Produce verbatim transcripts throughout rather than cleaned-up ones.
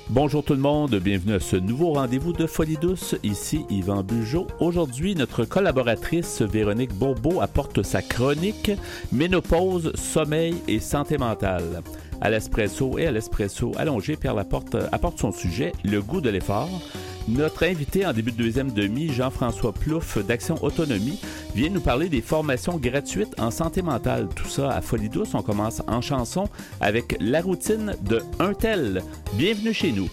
Bonjour tout le monde, bienvenue à ce nouveau rendez-vous de Folie douce. Ici Yvan Bugeaud. Aujourd'hui, notre collaboratrice Véronique Bourbeau apporte sa chronique Ménopause, sommeil et santé mentale. À l'espresso et à l'espresso allongé, Pierre Laporte apporte son sujet, le goût de l'effort. Notre invité en début de deuxième demi, Jean-François Plouffe d'Action Autonomie, vient nous parler des formations gratuites en santé mentale. Tout ça à Folie douce. On commence en chanson avec La routine de Un tel. Bienvenue chez nous.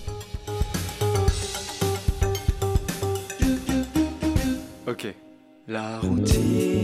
Ok. La routine.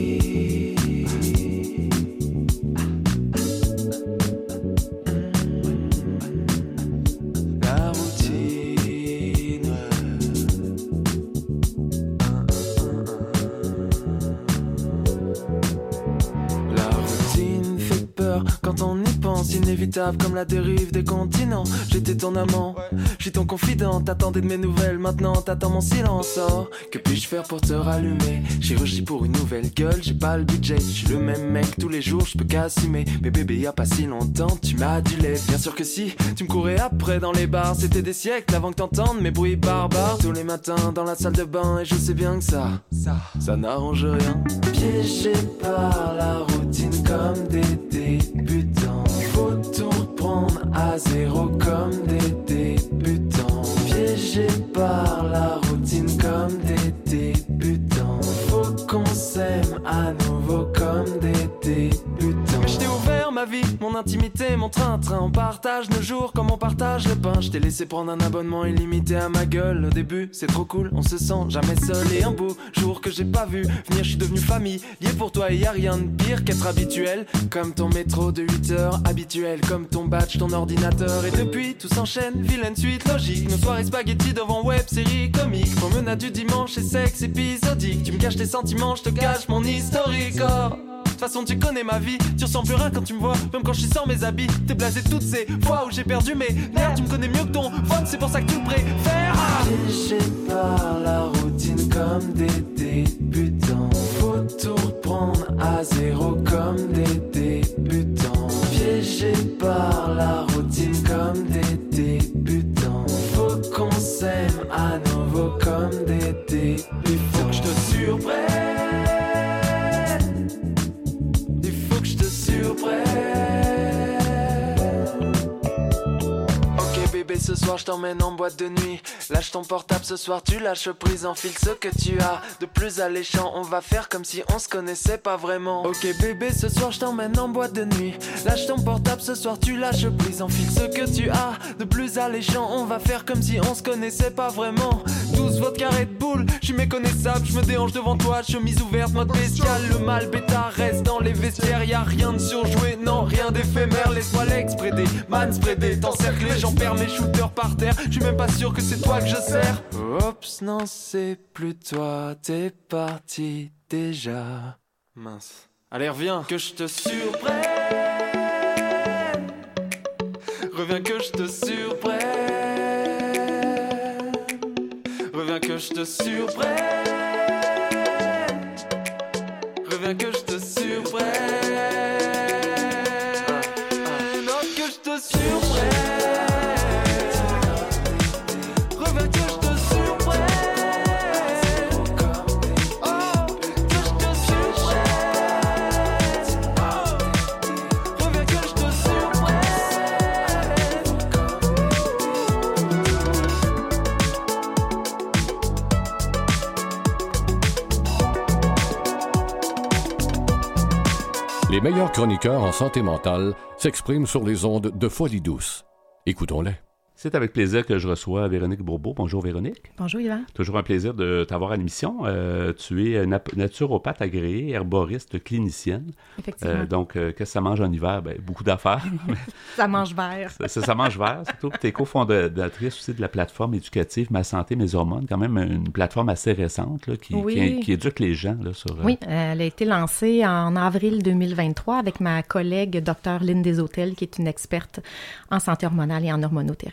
Quand on y pense, inévitable comme la dérive des continents. J'étais ton amant, je suis ton confident. T'attendais de mes nouvelles, maintenant t'attends mon silence. Oh, que puis-je faire pour te rallumer? Chirurgie pour une nouvelle gueule, j'ai pas le budget. Je suis le même mec tous les jours, je peux qu'assumer. Mais bébé, y a pas si longtemps, tu m'as adulé. Bien sûr que si, tu me courais après dans les bars. C'était des siècles avant que t'entendes mes bruits barbares. Tous les matins dans la salle de bain, et je sais bien que ça, ça, ça n'arrange rien. Piégé par la routine comme des débutants, faut tout reprendre à zéro comme des débutants. Piégé par la routine comme des débutants, faut qu'on s'aime à nouveau comme des débutants. Mais je t'ai ouvert ma vie, mon intimité, mon train-train. On partage nos jours comme on partage le pain. Je t'ai laissé prendre un abonnement illimité à ma gueule. Au début, c'est trop cool, on se sent jamais seul. Et un beau jour que j'ai pas vu venir, je suis devenu famille. Lié pour toi et y a rien de pire qu'être habituel. Comme ton métro de huit heures habituel, comme ton badge, ton ordinateur. Et depuis, tout s'enchaîne, vilaine suite logique. Nos soirées spaghetti devant web série comique. Promenade du dimanche et sexe épisodique. Tu me caches tes sentiments, je te cache mon historique. Oh. De toute façon tu connais ma vie, tu ressens plus rien quand tu me vois. Même quand je suis sans mes habits, t'es blasé toutes ces fois où j'ai perdu mes nerfs. Tu me connais mieux que ton phone, c'est pour ça que tu le préfères. Piégé par la routine comme des débutants, faut tout reprendre à zéro comme des débutants. Piégé par la routine comme des débutants, faut qu'on s'aime à nouveau comme des débutants. Il faut que je te surprenne, bébé, ce soir je t'emmène en boîte de nuit. Lâche ton portable ce soir, tu lâches prise, enfile ce que tu as de plus alléchant. On va faire comme si on se connaissait pas vraiment. Ok bébé, ce soir je t'emmène en boîte de nuit. Lâche ton portable ce soir, tu lâches prise, enfile ce que tu as de plus alléchant. On va faire comme si on se connaissait pas vraiment. douze votre carré de boule, je suis méconnaissable, je me déhanche devant toi, chemise ouverte, mode bestial. Le mal bêta reste dans les vestiaires, y a rien de surjoué, non, rien d'éphémère. Laisse-moi l'expréder, manspreader, t'encercler, j'en perds mes shooters par terre. Je suis même pas sûr que c'est toi que je sers. Oups, non, c'est plus toi, t'es parti déjà. Mince. Allez, reviens, que je te surprenne. Reviens que je te surprenne. Reviens que je te surprenne. Reviens que je te surprenne. Non, que je te surprenne. Les meilleurs chroniqueurs en santé mentale s'expriment sur les ondes de Folie douce. Écoutons-les. C'est avec plaisir que je reçois Véronique Bourbeau. Bonjour Véronique. Bonjour Yvan. Toujours un plaisir de t'avoir à l'émission. Euh, tu es nat- naturopathe agréée, herboriste, clinicienne. Effectivement. Euh, donc, euh, qu'est-ce que ça mange en hiver? Ben, beaucoup d'affaires. Ça mange vert. ça, ça, ça mange vert, surtout. Tu es cofondatrice aussi de la plateforme éducative Ma Santé, Mes Hormones, quand même une plateforme assez récente là, qui, oui. qui, qui éduque les gens. Là, sur, euh... Oui, elle a été lancée en avril deux mille vingt-trois avec ma collègue Dr Lynne Deshôtels, qui est une experte en santé hormonale et en hormonothérapie.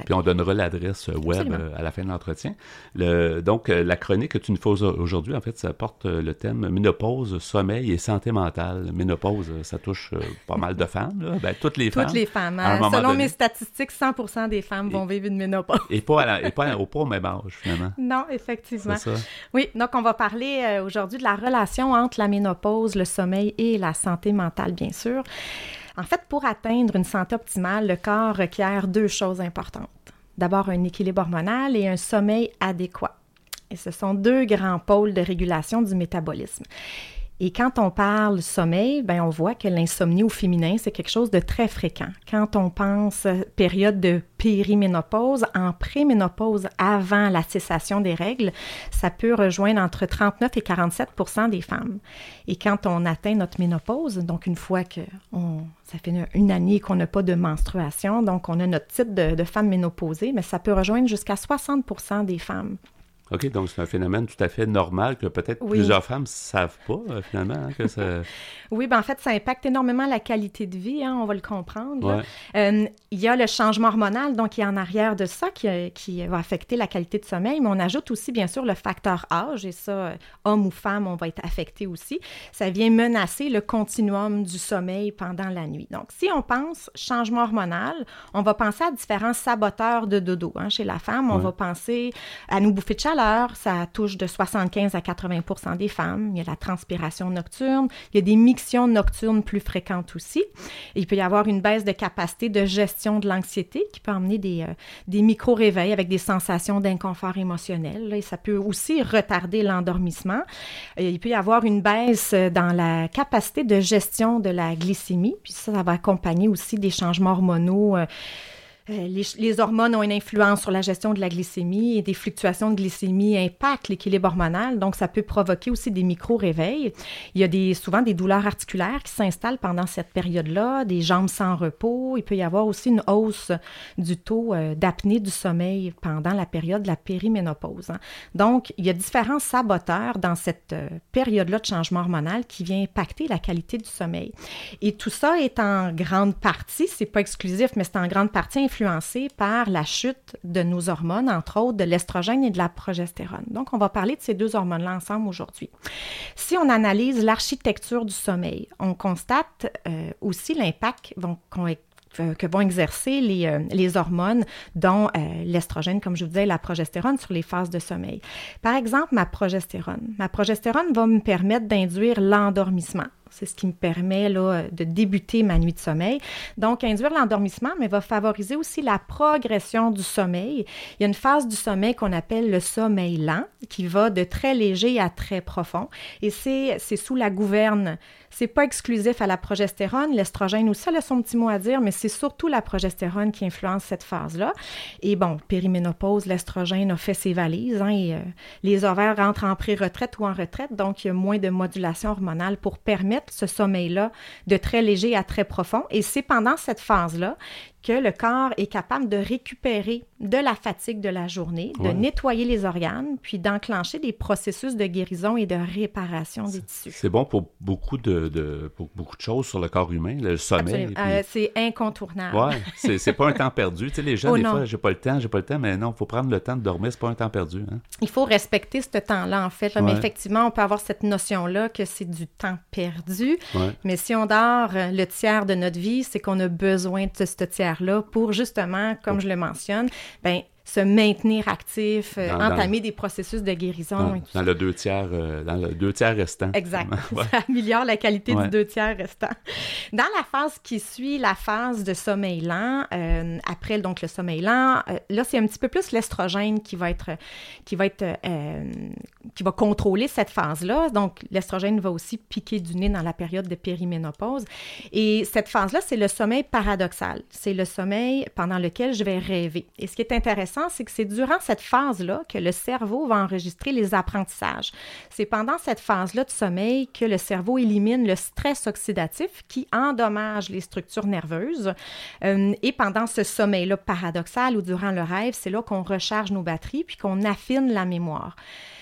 puis on donnera l'adresse web euh, à la fin de l'entretien. Le, donc, euh, la chronique que tu nous fais aujourd'hui, en fait, ça porte euh, le thème ménopause, sommeil et santé mentale. Ménopause, ça touche euh, pas mal de femmes, là. Ben, toutes les toutes femmes. Toutes les femmes. Hein? Selon donné. mes statistiques, cent pour cent des femmes et, vont vivre une ménopause. Et pas, à la, et pas au pas au même âge, finalement. Non, effectivement. C'est ça. Oui, donc on va parler euh, aujourd'hui de la relation entre la ménopause, le sommeil et la santé mentale, bien sûr. En fait, pour atteindre une santé optimale, le corps requiert deux choses importantes. D'abord, un équilibre hormonal et un sommeil adéquat. Et ce sont deux grands pôles de régulation du métabolisme. Et quand on parle sommeil, ben on voit que l'insomnie au féminin, c'est quelque chose de très fréquent. Quand on pense période de périménopause, en préménopause, avant la cessation des règles, ça peut rejoindre entre trente-neuf et quarante-sept pour cent des femmes. Et quand on atteint notre ménopause, donc une fois que on, ça fait une, une année qu'on n'a pas de menstruation, donc on a notre titre de, de femme ménopausée, mais ça peut rejoindre jusqu'à soixante pour cent des femmes. OK, donc c'est un phénomène tout à fait normal que peut-être oui. plusieurs femmes ne savent pas, euh, finalement, hein, que ça... Oui, bien en fait, ça impacte énormément la qualité de vie, hein, on va le comprendre. Ouais. Euh, il y a le changement hormonal, donc il y a en arrière de ça qui, qui va affecter la qualité de sommeil, mais on ajoute aussi, bien sûr, le facteur âge, et ça, homme ou femme, on va être affecté aussi. Ça vient menacer le continuum du sommeil pendant la nuit. Donc, si on pense changement hormonal, on va penser à différents saboteurs de dodo. Hein, chez la femme, on ouais. va penser à nous bouffer de chaleur, ça touche de soixante-quinze à quatre-vingts pour cent des femmes. Il y a la transpiration nocturne, il y a des mictions nocturnes plus fréquentes aussi. Et il peut y avoir une baisse de capacité de gestion de l'anxiété qui peut amener des, euh, des micro-réveils avec des sensations d'inconfort émotionnel. Là, et ça peut aussi retarder l'endormissement. Et il peut y avoir une baisse dans la capacité de gestion de la glycémie. Puis ça, ça va accompagner aussi des changements hormonaux. Euh, Les, les hormones ont une influence sur la gestion de la glycémie et des fluctuations de glycémie impactent l'équilibre hormonal, donc ça peut provoquer aussi des micro-réveils. Il y a des, souvent des douleurs articulaires qui s'installent pendant cette période-là, des jambes sans repos. Il peut y avoir aussi une hausse du taux euh, d'apnée du sommeil pendant la période de la périménopause. Hein. Donc, il y a différents saboteurs dans cette euh, période-là de changement hormonal qui vient impacter la qualité du sommeil. Et tout ça est en grande partie, c'est pas exclusif, mais c'est en grande partie influencé influencé par la chute de nos hormones, entre autres de l'estrogène et de la progestérone. Donc, on va parler de ces deux hormones-là ensemble aujourd'hui. Si on analyse l'architecture du sommeil, on constate euh, aussi l'impact vont, qu'on que vont exercer les, euh, les hormones, dont euh, l'estrogène, comme je vous disais, la progestérone, sur les phases de sommeil. Par exemple, ma progestérone. Ma progestérone va me permettre d'induire l'endormissement. C'est ce qui me permet là, de débuter ma nuit de sommeil. Donc, induire l'endormissement, mais va favoriser aussi la progression du sommeil. Il y a une phase du sommeil qu'on appelle le sommeil lent, qui va de très léger à très profond. Et c'est, c'est sous la gouverne. C'est pas exclusif à la progestérone. L'estrogène aussi, ça a son petit mot à dire, mais c'est surtout la progestérone qui influence cette phase-là. Et bon, périménopause, l'estrogène a fait ses valises, hein, et euh, les ovaires rentrent en pré-retraite ou en retraite, donc il y a moins de modulation hormonale pour permettre ce sommeil-là de très léger à très profond. Et c'est pendant cette phase-là que le corps est capable de récupérer de la fatigue de la journée, de ouais. nettoyer les organes, puis d'enclencher des processus de guérison et de réparation des tissus. C'est bon pour beaucoup de, de, pour beaucoup de choses sur le corps humain, le sommeil. Puis... Euh, c'est incontournable. Oui, c'est, c'est pas un temps perdu. Tu sais, les gens, oh, des non. fois, j'ai pas le temps, j'ai pas le temps, mais non, il faut prendre le temps de dormir, c'est pas un temps perdu. Hein? Il faut respecter ce temps-là, en fait. Là, ouais. Mais effectivement, on peut avoir cette notion-là que c'est du temps perdu. Ouais. Mais si on dort le tiers de notre vie, c'est qu'on a besoin de ce tiers-là pour justement, comme oh. je le mentionne, bien, se maintenir actif, euh, dans, entamer dans, des processus de guérison. Dans, et tout dans, le deux tiers, euh, dans le deux tiers restant. Exact. Ouais. Ça améliore la qualité ouais. du deux tiers restant. Dans la phase qui suit la phase de sommeil lent, euh, après donc le sommeil lent, euh, là, c'est un petit peu plus l'estrogène qui va être, qui va être, euh, qui va contrôler cette phase-là. Donc, l'estrogène va aussi piquer du nez dans la période de périménopause. Et cette phase-là, c'est le sommeil paradoxal. C'est le sommeil pendant lequel je vais rêver. Et ce qui est intéressant, c'est que c'est durant cette phase-là que le cerveau va enregistrer les apprentissages. C'est pendant cette phase-là de sommeil que le cerveau élimine le stress oxydatif qui endommage les structures nerveuses. Euh, et pendant ce sommeil-là paradoxal ou durant le rêve, c'est là qu'on recharge nos batteries puis qu'on affine la mémoire.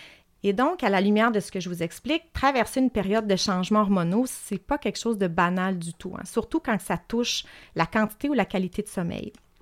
Et donc, à la lumière de ce que je vous explique, traverser une période de changements hormonaux, c'est pas quelque chose de banal du tout, hein, surtout quand ça touche la quantité ou la qualité de sommeil.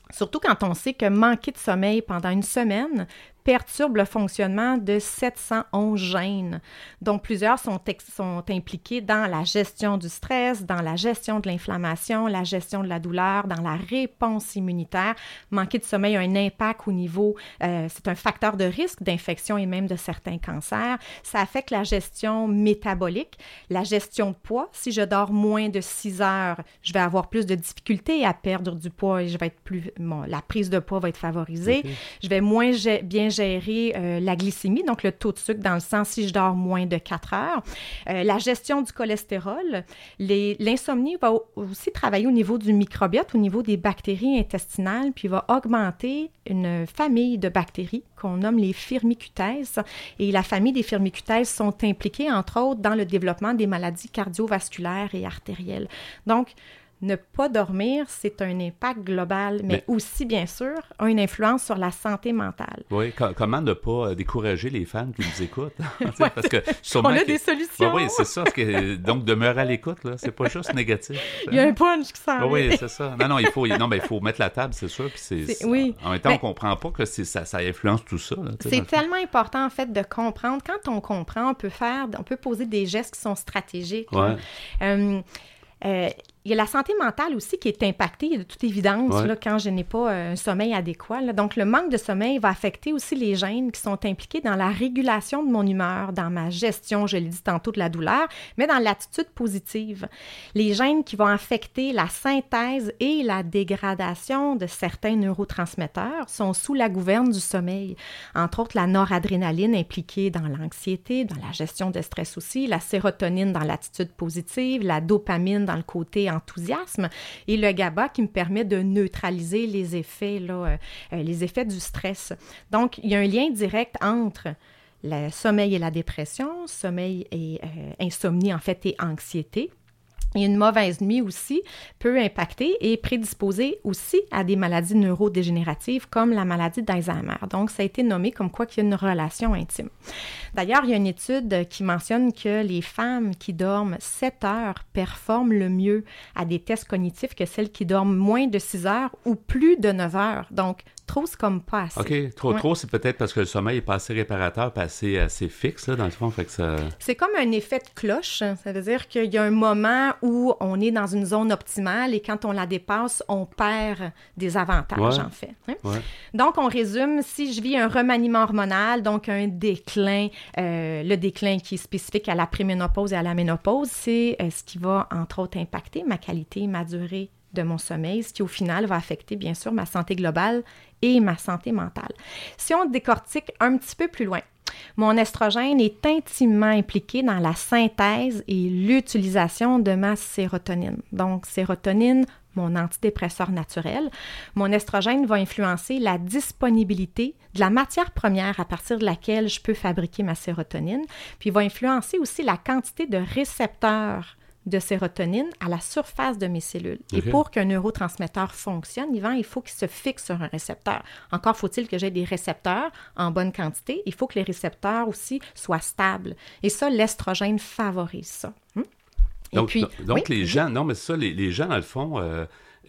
Surtout quand on sait que manquer de sommeil pendant une semaine perturbe le fonctionnement de sept cent onze gènes, dont plusieurs sont, ex- sont impliqués dans la gestion du stress, dans la gestion de l'inflammation, la gestion de la douleur, dans la réponse immunitaire. Manquer de sommeil a un impact au niveau, euh, c'est un facteur de risque d'infection et même de certains cancers. Ça affecte la gestion métabolique, la gestion de poids. Si je dors moins de six heures, je vais avoir plus de difficultés à perdre du poids et je vais être plus, bon, la prise de poids va être favorisée. Okay. Je vais moins gé- bien gérer euh, la glycémie, donc le taux de sucre dans le sang si je dors moins de quatre heures. Euh, la gestion du cholestérol. Les, l'insomnie va aussi travailler au niveau du microbiote, au niveau des bactéries intestinales, puis va augmenter une famille de bactéries qu'on nomme les firmicutes. Et la famille des firmicutes sont impliquées, entre autres, dans le développement des maladies cardiovasculaires et artérielles. Donc, ne pas dormir, c'est un impact global, mais, mais aussi, bien sûr, a une influence sur la santé mentale. Oui, co- comment ne pas décourager les fans qui nous écoutent? Ouais, parce que on a des solutions. Oui, oui, c'est ça. Que... Donc, demeurer à l'écoute, là, c'est pas juste négatif. Il y a un punch qui s'en vient. Oui, c'est ça. Non, non, il faut, non, mais il faut mettre la table, c'est sûr. Puis c'est, c'est... Oui. En même temps, mais... on comprend pas que c'est, ça, ça influence tout ça. Là, c'est tellement important, en fait, de comprendre. Quand on comprend, on peut faire, on peut poser des gestes qui sont stratégiques. Ouais. Euh, euh, il y a la santé mentale aussi qui est impactée, de toute évidence, ouais. là, quand je n'ai pas euh, un sommeil adéquat. Là. Donc, le manque de sommeil va affecter aussi les gènes qui sont impliqués dans la régulation de mon humeur, dans ma gestion, je l'ai dit tantôt, de la douleur, mais dans l'attitude positive. Les gènes qui vont affecter la synthèse et la dégradation de certains neurotransmetteurs sont sous la gouverne du sommeil. Entre autres, la noradrénaline impliquée dans l'anxiété, dans la gestion de stress aussi, la sérotonine dans l'attitude positive, la dopamine dans le côté enthousiasme et le GABA qui me permet de neutraliser les effets, là, euh, les effets du stress. Donc, il y a un lien direct entre le sommeil et la dépression, sommeil et euh, insomnie en fait et anxiété. Et une mauvaise nuit aussi peut impacter et prédisposer aussi à des maladies neurodégénératives comme la maladie d'Alzheimer. Donc, ça a été nommé comme quoi qu'il y a une relation intime. D'ailleurs, il y a une étude qui mentionne que les femmes qui dorment sept heures performent le mieux à des tests cognitifs que celles qui dorment moins de six heures ou plus de neuf heures. Donc, trop, c'est comme pas assez. OK. Trop, ouais. trop, c'est peut-être parce que le sommeil n'est pas assez réparateur, pas assez, assez fixe, là, dans le fond. Fait que ça... C'est comme un effet de cloche. Ça veut dire qu'il y a un moment où on est dans une zone optimale et quand on la dépasse, on perd des avantages, ouais. en fait. Hein? Ouais. Donc, on résume, si je vis un remaniement hormonal, donc un déclin, euh, le déclin qui est spécifique à la préménopause et à la ménopause, c'est euh, ce qui va, entre autres, impacter ma qualité, ma durée de mon sommeil, ce qui, au final, va affecter, bien sûr, ma santé globale et ma santé mentale. Si on décortique un petit peu plus loin, mon estrogène est intimement impliqué dans la synthèse et l'utilisation de ma sérotonine. Donc, sérotonine, mon antidépresseur naturel. Mon estrogène va influencer la disponibilité de la matière première à partir de laquelle je peux fabriquer ma sérotonine, puis il va influencer aussi la quantité de récepteurs de sérotonine à la surface de mes cellules. Okay. Et pour qu'un neurotransmetteur fonctionne, Yvan, il faut qu'il se fixe sur un récepteur. Encore faut-il que j'aie des récepteurs en bonne quantité. Il faut que les récepteurs aussi soient stables. Et ça, l'estrogène favorise ça. Hum? Et donc, puis, donc oui? les gens, non, mais ça, les, les gens, dans le fond, euh,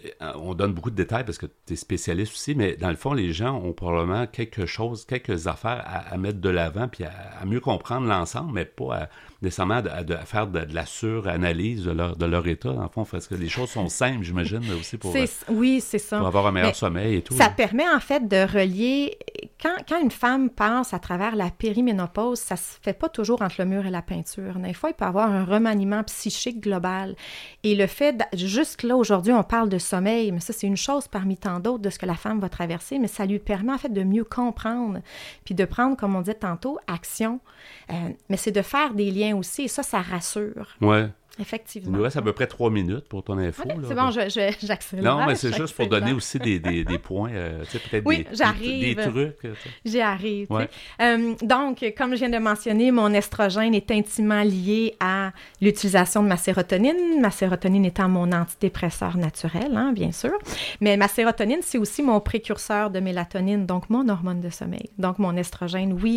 on donne beaucoup de détails parce que tu es spécialiste aussi, mais dans le fond, les gens ont probablement quelque chose, quelques affaires à, à mettre de l'avant puis à, à mieux comprendre l'ensemble, mais pas à, nécessairement à, à faire de, de la suranalyse de leur, de leur état, dans le fond, parce que les choses sont simples, j'imagine, aussi pour, c'est, oui, c'est ça. pour avoir un meilleur mais sommeil et tout. Ça là. permet, en fait, de relier... Quand, quand une femme passe à travers la périménopause, ça se fait pas toujours entre le mur et la peinture. Des fois, il peut y avoir un remaniement psychique global. Et le fait... De, juste là, aujourd'hui, on parle de sommeil, mais ça, c'est une chose parmi tant d'autres de ce que la femme va traverser, mais ça lui permet, en fait, de mieux comprendre, puis de prendre, comme on disait tantôt, action. Euh, mais c'est de faire des liens aussi, et ça, ça rassure. Ouais. Effectivement. Il nous reste à peu près trois minutes pour ton info. Okay, là, c'est bon, je, je, j'accélère. Non, mais c'est juste pour donner aussi des, des, des points, euh, tu sais, peut-être oui, des, j'arrive. des, des trucs. Tu sais. J'y arrive. Ouais. Euh, donc, comme je viens de mentionner, mon estrogène est intimement lié à l'utilisation de ma sérotonine, ma sérotonine étant mon antidépresseur naturel, hein, bien sûr. Mais ma sérotonine, c'est aussi mon précurseur de mélatonine, donc mon hormone de sommeil. Donc, mon estrogène, oui,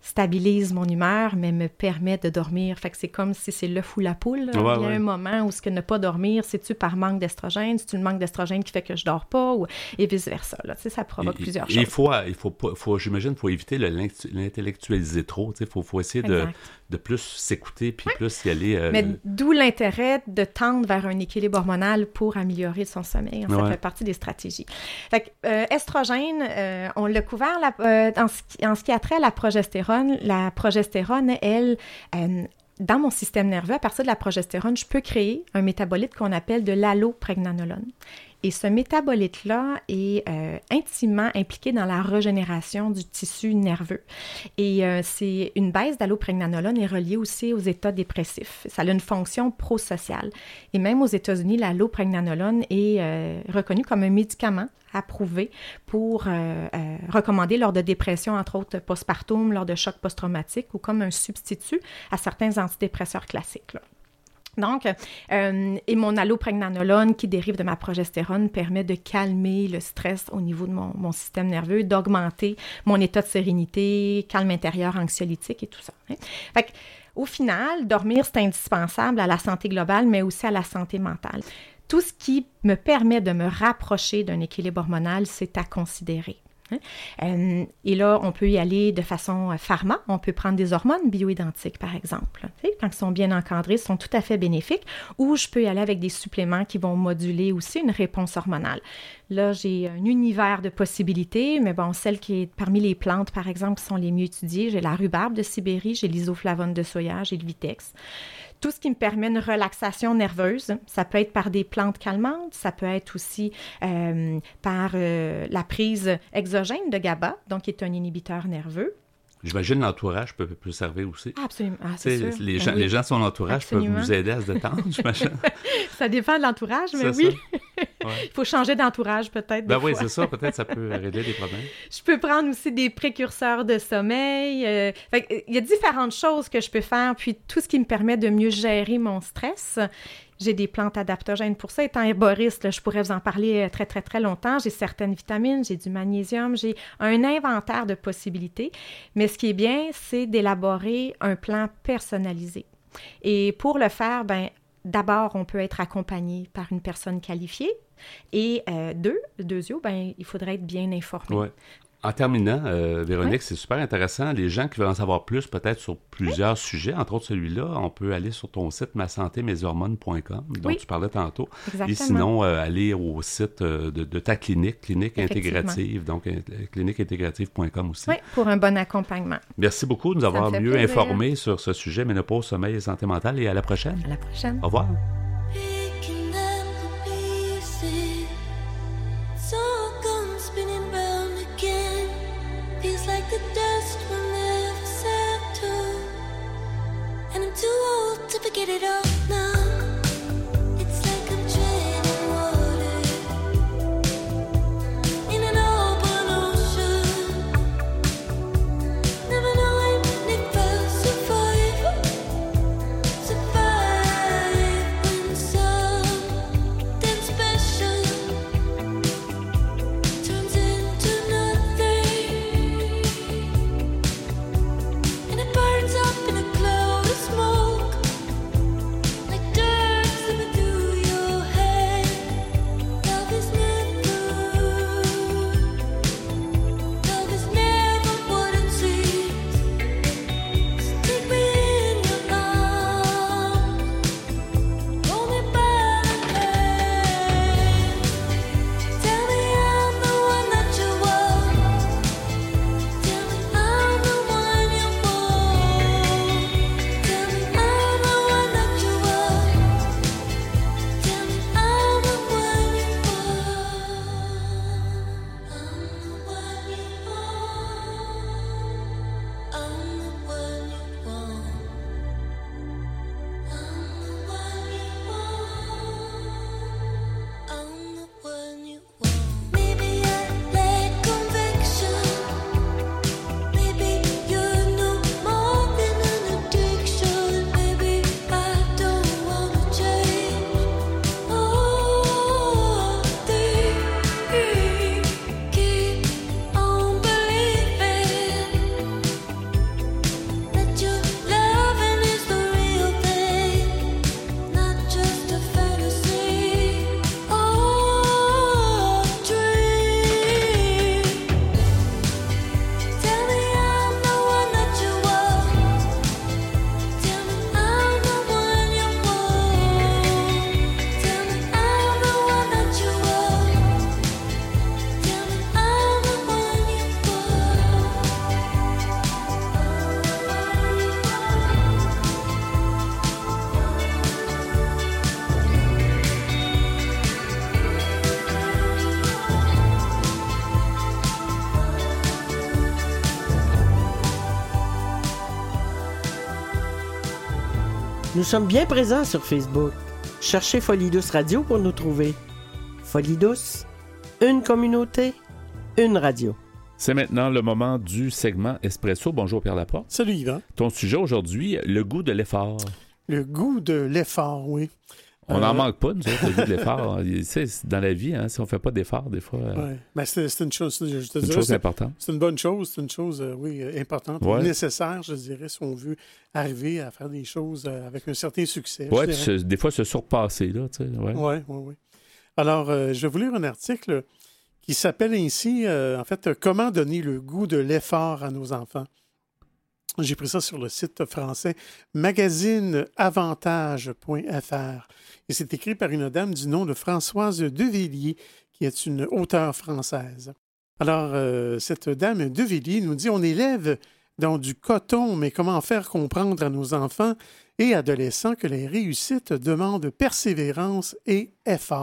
stabilise mon humeur, mais me permet de dormir. Fait que c'est comme si c'est l'œuf ou la poule. Ouais, Il y a ouais. un moment où ce que ne pas dormir, c'est-tu par manque d'estrogène, c'est-tu le manque d'estrogène qui fait que je dors pas, ou, et vice-versa. Là. Tu sais, ça provoque et, plusieurs et choses. Il faut, il faut, faut, j'imagine, il faut éviter le, l'intellectualiser trop. Il faut, faut essayer de, de plus s'écouter puis ouais. plus y aller. Euh, mais d'où l'intérêt de tendre vers un équilibre hormonal pour améliorer son sommeil. Ça ouais. fait partie des stratégies. Fait que, euh, estrogène, euh, on l'a couvert la, euh, en, ce qui, en ce qui a trait à la progestérone. La progestérone, elle, euh, dans mon système nerveux, à partir de la progestérone, je peux créer un métabolite qu'on appelle de l'allopregnanolone. Et ce métabolite-là est euh, intimement impliqué dans la régénération du tissu nerveux. Et euh, c'est une baisse d'allopregnanolone est reliée aussi aux états dépressifs. Ça a une fonction prosociale. Et même aux États-Unis, l'allopregnanolone est euh, reconnu comme un médicament approuvé pour euh, euh, recommander lors de dépression, entre autres postpartum, lors de choc post-traumatique ou comme un substitut à certains antidépresseurs classiques, là. Donc, euh, et mon allopregnanolone qui dérive de ma progestérone permet de calmer le stress au niveau de mon, mon système nerveux, d'augmenter mon état de sérénité, calme intérieur, anxiolytique et tout ça. Hein. Fait que, au final, dormir, c'est indispensable à la santé globale, mais aussi à la santé mentale. Tout ce qui me permet de me rapprocher d'un équilibre hormonal, c'est à considérer. Euh, et là, on peut y aller de façon pharma. On peut prendre des hormones bioidentiques, par exemple. Quand ils sont bien encadrés, ils sont tout à fait bénéfiques. Ou je peux y aller avec des suppléments qui vont moduler aussi une réponse hormonale. Là, j'ai un univers de possibilités, mais bon, celle qui est parmi les plantes, par exemple, qui sont les mieux étudiées, j'ai la rhubarbe de Sibérie, j'ai l'isoflavone de soja, j'ai le Vitex. Tout ce qui me permet une relaxation nerveuse, ça peut être par des plantes calmantes, ça peut être aussi euh, par euh, la prise exogène de GABA, donc qui est un inhibiteur nerveux. J'imagine l'entourage peut, peut servir aussi. Ah, absolument. Ah, c'est sûr. Les gens, oui. les gens de son entourage absolument. Peuvent vous aider à se détendre, j'imagine. Ça dépend de l'entourage, mais c'est oui. Ouais. Il faut changer d'entourage peut-être. Ben oui, c'est ça. Peut-être ça peut régler des problèmes. Je peux prendre aussi des précurseurs de sommeil. Euh, fait, il y a différentes choses que je peux faire, puis tout ce qui me permet de mieux gérer mon stress. J'ai des plantes adaptogènes pour ça. Étant herboriste, là, je pourrais vous en parler très, très, très longtemps. J'ai certaines vitamines, j'ai du magnésium, j'ai un inventaire de possibilités. Mais ce qui est bien, c'est d'élaborer un plan personnalisé. Et pour le faire, ben, d'abord, on peut être accompagné par une personne qualifiée. Et euh, deux, deuxièmement, ben, il faudrait être bien informé. Ouais. En terminant, euh, Véronique, oui. c'est super intéressant. Les gens qui veulent en savoir plus, peut-être sur plusieurs oui. sujets, entre autres celui-là, on peut aller sur ton site ma santé mes hormones point com, dont oui. tu parlais tantôt. Exactement. Et sinon, euh, aller au site euh, de, de ta clinique, Clinique Intégrative, donc euh, clinique intégrative point com aussi. Oui, pour un bon accompagnement. Merci beaucoup de nous avoir mieux plaisir. informés sur ce sujet, ménopause, sommeil et santé mentale. Et à la prochaine. À la prochaine. Au revoir. Like the dust will never settle, and I'm too old to forget it all now. It's like I'm treading water in an open ocean, never knowing if I'll survive. Survive when something special turns into nothing. Burns up in a cloud of smoke. Nous sommes bien présents sur Facebook. Cherchez Folie Douce Radio pour nous trouver. Folie Douce, une communauté, une radio. C'est maintenant le moment du segment Espresso. Bonjour Pierre Laporte. Salut Yvan. Ton sujet aujourd'hui, le goût de l'effort. Le goût de l'effort, oui. On n'en Euh, manque pas, nous autres, le goût de l'effort. Tu sais, c'est dans la vie, hein, si on ne fait pas d'effort, des fois, euh, Ouais. Ben, c'est, c'est une chose, je te c'est une dirais, chose c'est, importante. c'est une bonne chose, c'est une chose, euh, oui, euh, importante, Ouais. nécessaire, je dirais, si on veut arriver à faire des choses euh, avec un certain succès. Ouais, je tu dirais. se- des fois, se surpasser, là, tu sais, ouais. Oui, oui, oui. Alors, euh, je vais vous lire un article qui s'appelle ainsi, euh, en fait, « Comment donner le goût de l'effort à nos enfants ». J'ai pris ça sur le site français magazine avantage point f r et c'est écrit par une dame du nom de Françoise Devilliers, qui est une auteure française. Alors, euh, cette dame Devilliers nous dit « On élève dans du coton, mais comment faire comprendre à nos enfants et adolescents que les réussites demandent persévérance et effort. »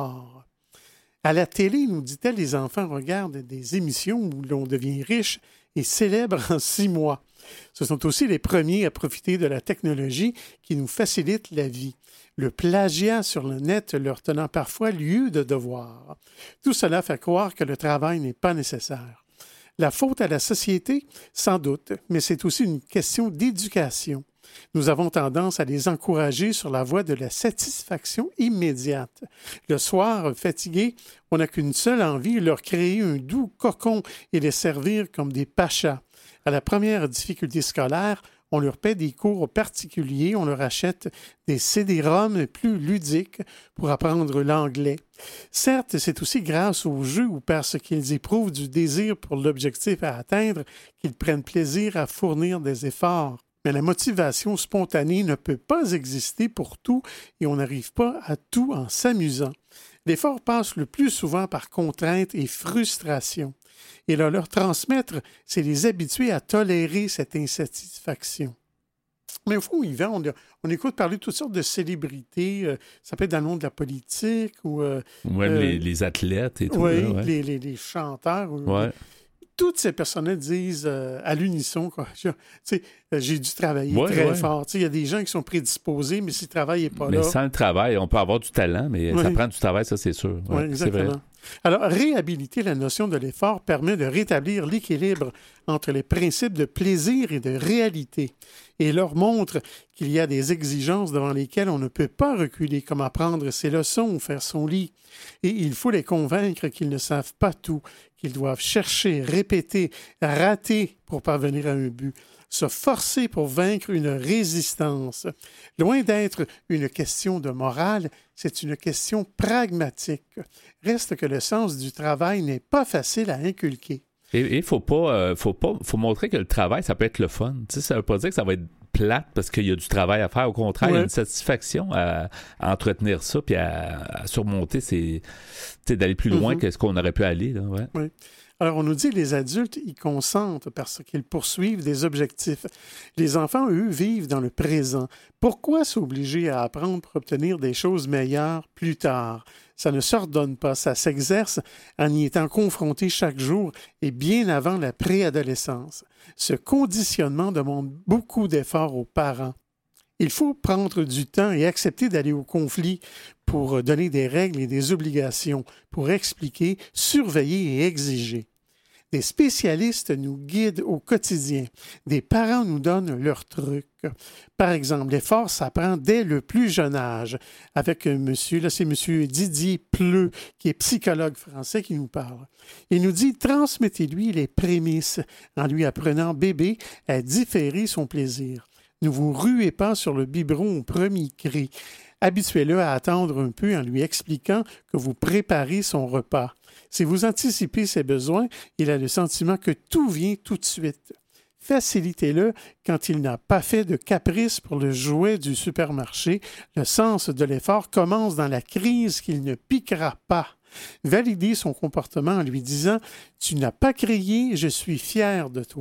À la télé, nous dit-elle, les enfants regardent des émissions où l'on devient riche et célèbre en six mois. Ce sont aussi les premiers à profiter de la technologie qui nous facilite la vie. Le plagiat sur le net leur tenant parfois lieu de devoir. Tout cela fait croire que le travail n'est pas nécessaire. La faute à la société, sans doute, mais c'est aussi une question d'éducation. Nous avons tendance à les encourager sur la voie de la satisfaction immédiate. Le soir, fatigués, on n'a qu'une seule envie, leur créer un doux cocon et les servir comme des pachas. À la première difficulté scolaire, on leur paie des cours particuliers, on leur achète des C D-ROM plus ludiques pour apprendre l'anglais. Certes, c'est aussi grâce au jeu ou parce qu'ils éprouvent du désir pour l'objectif à atteindre qu'ils prennent plaisir à fournir des efforts. Mais la motivation spontanée ne peut pas exister pour tout et on n'arrive pas à tout en s'amusant. L'effort passe le plus souvent par contrainte et frustration. Et là, leur transmettre, c'est les habituer à tolérer cette insatisfaction. Mais au fond, Yvan, on, on écoute parler de toutes sortes de célébrités. Euh, ça peut être dans le monde de la politique ou... Euh, Ou même euh, les, les athlètes et tout. oui, là, ouais. les, les, les chanteurs. ou- Ouais. Toutes ces personnes-là disent euh, à l'unisson, quoi, tu sais, euh, j'ai dû travailler Ouais, très ouais. fort. Tu sais, il y a des gens qui sont prédisposés, mais si le travail n'est pas Mais là... sans le travail, on peut avoir du talent, mais Oui. ça prend du travail, ça, c'est sûr. Oui, Ouais, c'est vrai. exactement. Alors, réhabiliter la notion de l'effort permet de rétablir l'équilibre entre les principes de plaisir et de réalité et leur montre qu'il y a des exigences devant lesquelles on ne peut pas reculer, comme apprendre ses leçons ou faire son lit. Et il faut les convaincre qu'ils ne savent pas tout, qu'ils doivent chercher, répéter, rater pour parvenir à un but, se forcer pour vaincre une résistance. Loin d'être une question de morale, c'est une question pragmatique. Reste que le sens du travail n'est pas facile à inculquer. Et il faut pas, euh, faut pas, faut montrer que le travail, ça peut être le fun. Tu sais, ça veut pas dire que ça va être plate parce qu'il y a du travail à faire. Au contraire, il y a Ouais. une satisfaction à, à entretenir ça puis à, à surmonter ces, tu sais, d'aller plus loin Mhm. que ce qu'on aurait pu aller. Là, ouais. Oui. Alors, on nous dit que les adultes y consentent parce qu'ils poursuivent des objectifs. Les enfants, eux, vivent dans le présent. Pourquoi s'obliger à apprendre pour obtenir des choses meilleures plus tard? Ça ne s'ordonne pas, ça s'exerce en y étant confronté chaque jour et bien avant la préadolescence. Ce conditionnement demande beaucoup d'efforts aux parents. Il faut prendre du temps et accepter d'aller au conflit pour donner des règles et des obligations, pour expliquer, surveiller et exiger. Des spécialistes nous guident au quotidien. Des parents nous donnent leurs trucs. Par exemple, l'effort s'apprend dès le plus jeune âge. Avec un monsieur, là c'est monsieur Didier Pleu, qui est psychologue français, qui nous parle. Il nous dit, transmettez-lui les prémices en lui apprenant bébé à différer son plaisir. Ne vous ruez pas sur le biberon au premier cri. Habituez-le à attendre un peu en lui expliquant que vous préparez son repas. Si vous anticipez ses besoins, il a le sentiment que tout vient tout de suite. Facilitez-le quand il n'a pas fait de caprice pour le jouet du supermarché. Le sens de l'effort commence dans la crise qu'il ne piquera pas. Validez son comportement en lui disant « Tu n'as pas crié, je suis fier de toi ».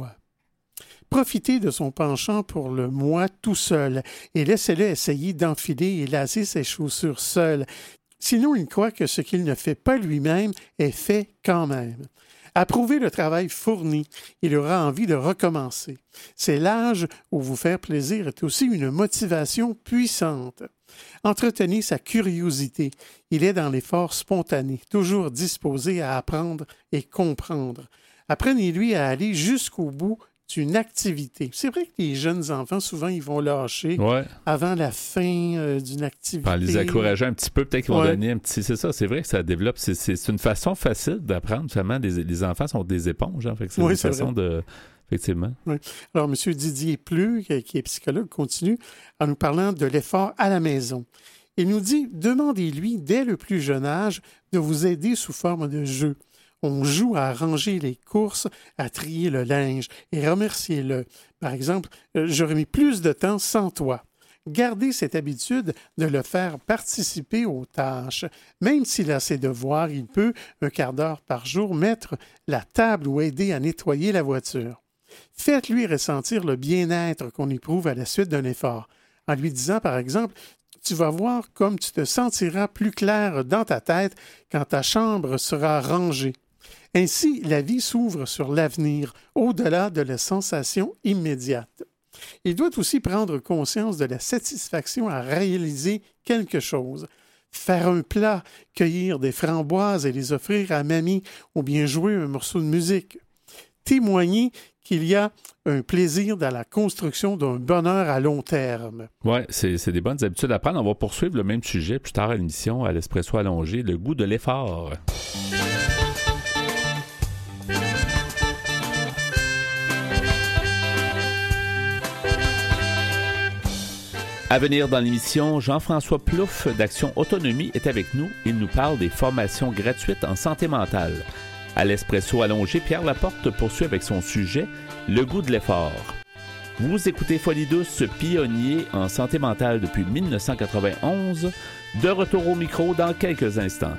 Profitez de son penchant pour le moi tout seul et laissez-le essayer d'enfiler et lacer ses chaussures seul. Sinon, il croit que ce qu'il ne fait pas lui-même est fait quand même. Approuvez le travail fourni. Il aura envie de recommencer. C'est l'âge où vous faire plaisir est aussi une motivation puissante. Entretenez sa curiosité. Il est dans l'effort spontané, toujours disposé à apprendre et comprendre. Apprenez-lui à aller jusqu'au bout d'une activité. C'est vrai que les jeunes enfants, souvent, ils vont lâcher ouais. avant la fin euh, d'une activité. En les encourageant un petit peu, peut-être qu'ils vont ouais. donner un petit... C'est ça, c'est vrai que ça développe. C'est, c'est, c'est une façon facile d'apprendre. Finalement, les, les enfants sont des éponges. Hein, fait que c'est oui, une c'est façon vrai. de... Effectivement. Oui. Alors, M. Didier Pleu, qui est psychologue, continue en nous parlant de l'effort à la maison. Il nous dit, demandez-lui, dès le plus jeune âge, de vous aider sous forme de jeu. On joue à ranger les courses, à trier le linge et remerciez-le. Par exemple, euh, j'aurais mis plus de temps sans toi. Gardez cette habitude de le faire participer aux tâches. Même s'il a ses devoirs, il peut, un quart d'heure par jour, mettre la table ou aider à nettoyer la voiture. Faites-lui ressentir le bien-être qu'on éprouve à la suite d'un effort, en lui disant, par exemple, tu vas voir comme tu te sentiras plus clair dans ta tête quand ta chambre sera rangée. Ainsi, la vie s'ouvre sur l'avenir, au-delà de la sensation immédiate. Il doit aussi prendre conscience de la satisfaction à réaliser quelque chose. Faire un plat, cueillir des framboises et les offrir à mamie, ou bien jouer un morceau de musique. Témoigner qu'il y a un plaisir dans la construction d'un bonheur à long terme. Oui, c'est, c'est des bonnes habitudes à prendre. On va poursuivre le même sujet plus tard à l'émission, à l'Espresso allongé, le goût de l'effort. À venir dans l'émission, Jean-François Plouffe d'Action Autonomie est avec nous. Il nous parle des formations gratuites en santé mentale. À l'Espresso allongé, Pierre Laporte poursuit avec son sujet « Le goût de l'effort ». Vous écoutez Folie douce, pionnier en santé mentale depuis dix-neuf cent quatre-vingt-onze. De retour au micro dans quelques instants.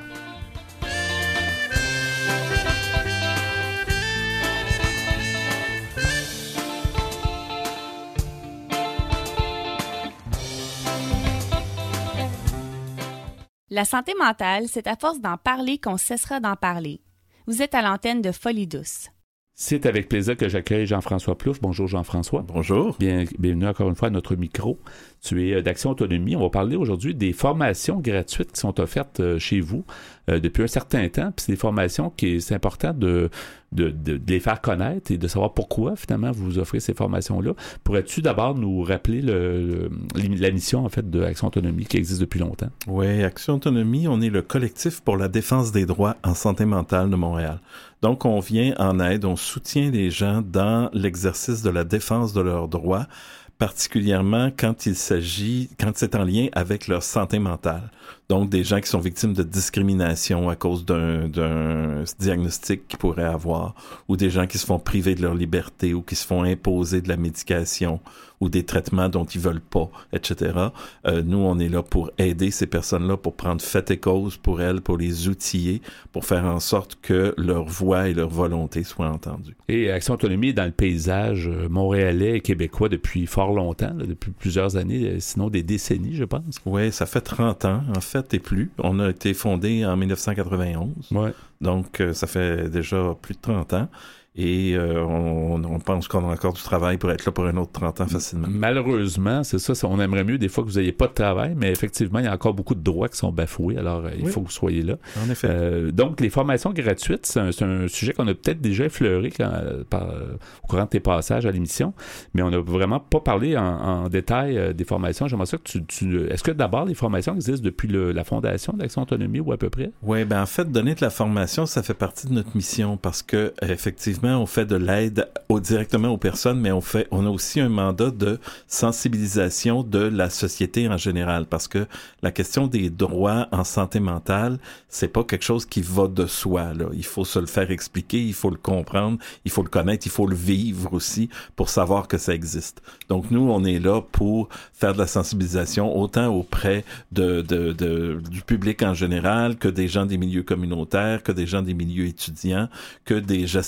La santé mentale, c'est à force d'en parler qu'on cessera d'en parler. Vous êtes à l'antenne de Folie douce. C'est avec plaisir que j'accueille Jean-François Plouffe. Bonjour Jean-François. Bonjour. Bien, bienvenue encore une fois à notre micro. Tu es d'Action Autonomie. On va parler aujourd'hui des formations gratuites qui sont offertes chez vous euh, depuis un certain temps. Puis c'est des formations qui c'est important de, de, de, de les faire connaître et de savoir pourquoi finalement vous offrez ces formations-là. Pourrais-tu d'abord nous rappeler le, le, la mission en fait de Action Autonomie qui existe depuis longtemps? Oui, Action Autonomie, on est le collectif pour la défense des droits en santé mentale de Montréal. Donc, on vient en aide, on soutient les gens dans l'exercice de la défense de leurs droits, particulièrement quand il s'agit, quand c'est en lien avec leur santé mentale. Donc, des gens qui sont victimes de discrimination à cause d'un, d'un diagnostic qu'ils pourraient avoir, ou des gens qui se font priver de leur liberté, ou qui se font imposer de la médication, ou des traitements dont ils veulent pas, et cetera. Euh, nous, on est là pour aider ces personnes-là, pour prendre fait et cause pour elles, pour les outiller, pour faire en sorte que leur voix et leur volonté soient entendues. Et Action Autonomie est dans le paysage montréalais et québécois depuis fort longtemps, là, depuis plusieurs années, sinon des décennies, je pense. Oui, ça fait trente ans, en fait, et plus. On a été fondé en dix-neuf cent quatre-vingt-onze. Ouais. Donc, euh, ça fait déjà plus de trente ans. Et euh, on, on pense qu'on a encore du travail pour être là pour un autre trente ans facilement. Malheureusement, c'est ça, ça, on aimerait mieux des fois que vous n'ayez pas de travail, mais effectivement, il y a encore beaucoup de droits qui sont bafoués, alors euh, il oui. faut que vous soyez là. En effet. Euh, donc, les formations gratuites, c'est un, c'est un sujet qu'on a peut-être déjà effleuré quand, par, euh, au courant de tes passages à l'émission, mais on n'a vraiment pas parlé en, en détail euh, des formations. J'aimerais ça que tu... tu est-ce que d'abord, les formations existent depuis le, la fondation d'Action Autonomie ou à peu près? Oui, ben en fait, donner de la formation, ça fait partie de notre mission parce que effectivement, on fait de l'aide au, directement aux personnes, mais on fait, on a aussi un mandat de sensibilisation de la société en général, parce que la question des droits en santé mentale, c'est pas quelque chose qui va de soi, là. Il faut se le faire expliquer, il faut le comprendre, il faut le connaître, il faut le vivre aussi pour savoir que ça existe. Donc nous, on est là pour faire de la sensibilisation autant auprès de, de, de, du public en général que des gens des milieux communautaires, que des gens des milieux étudiants, que des gestionnaires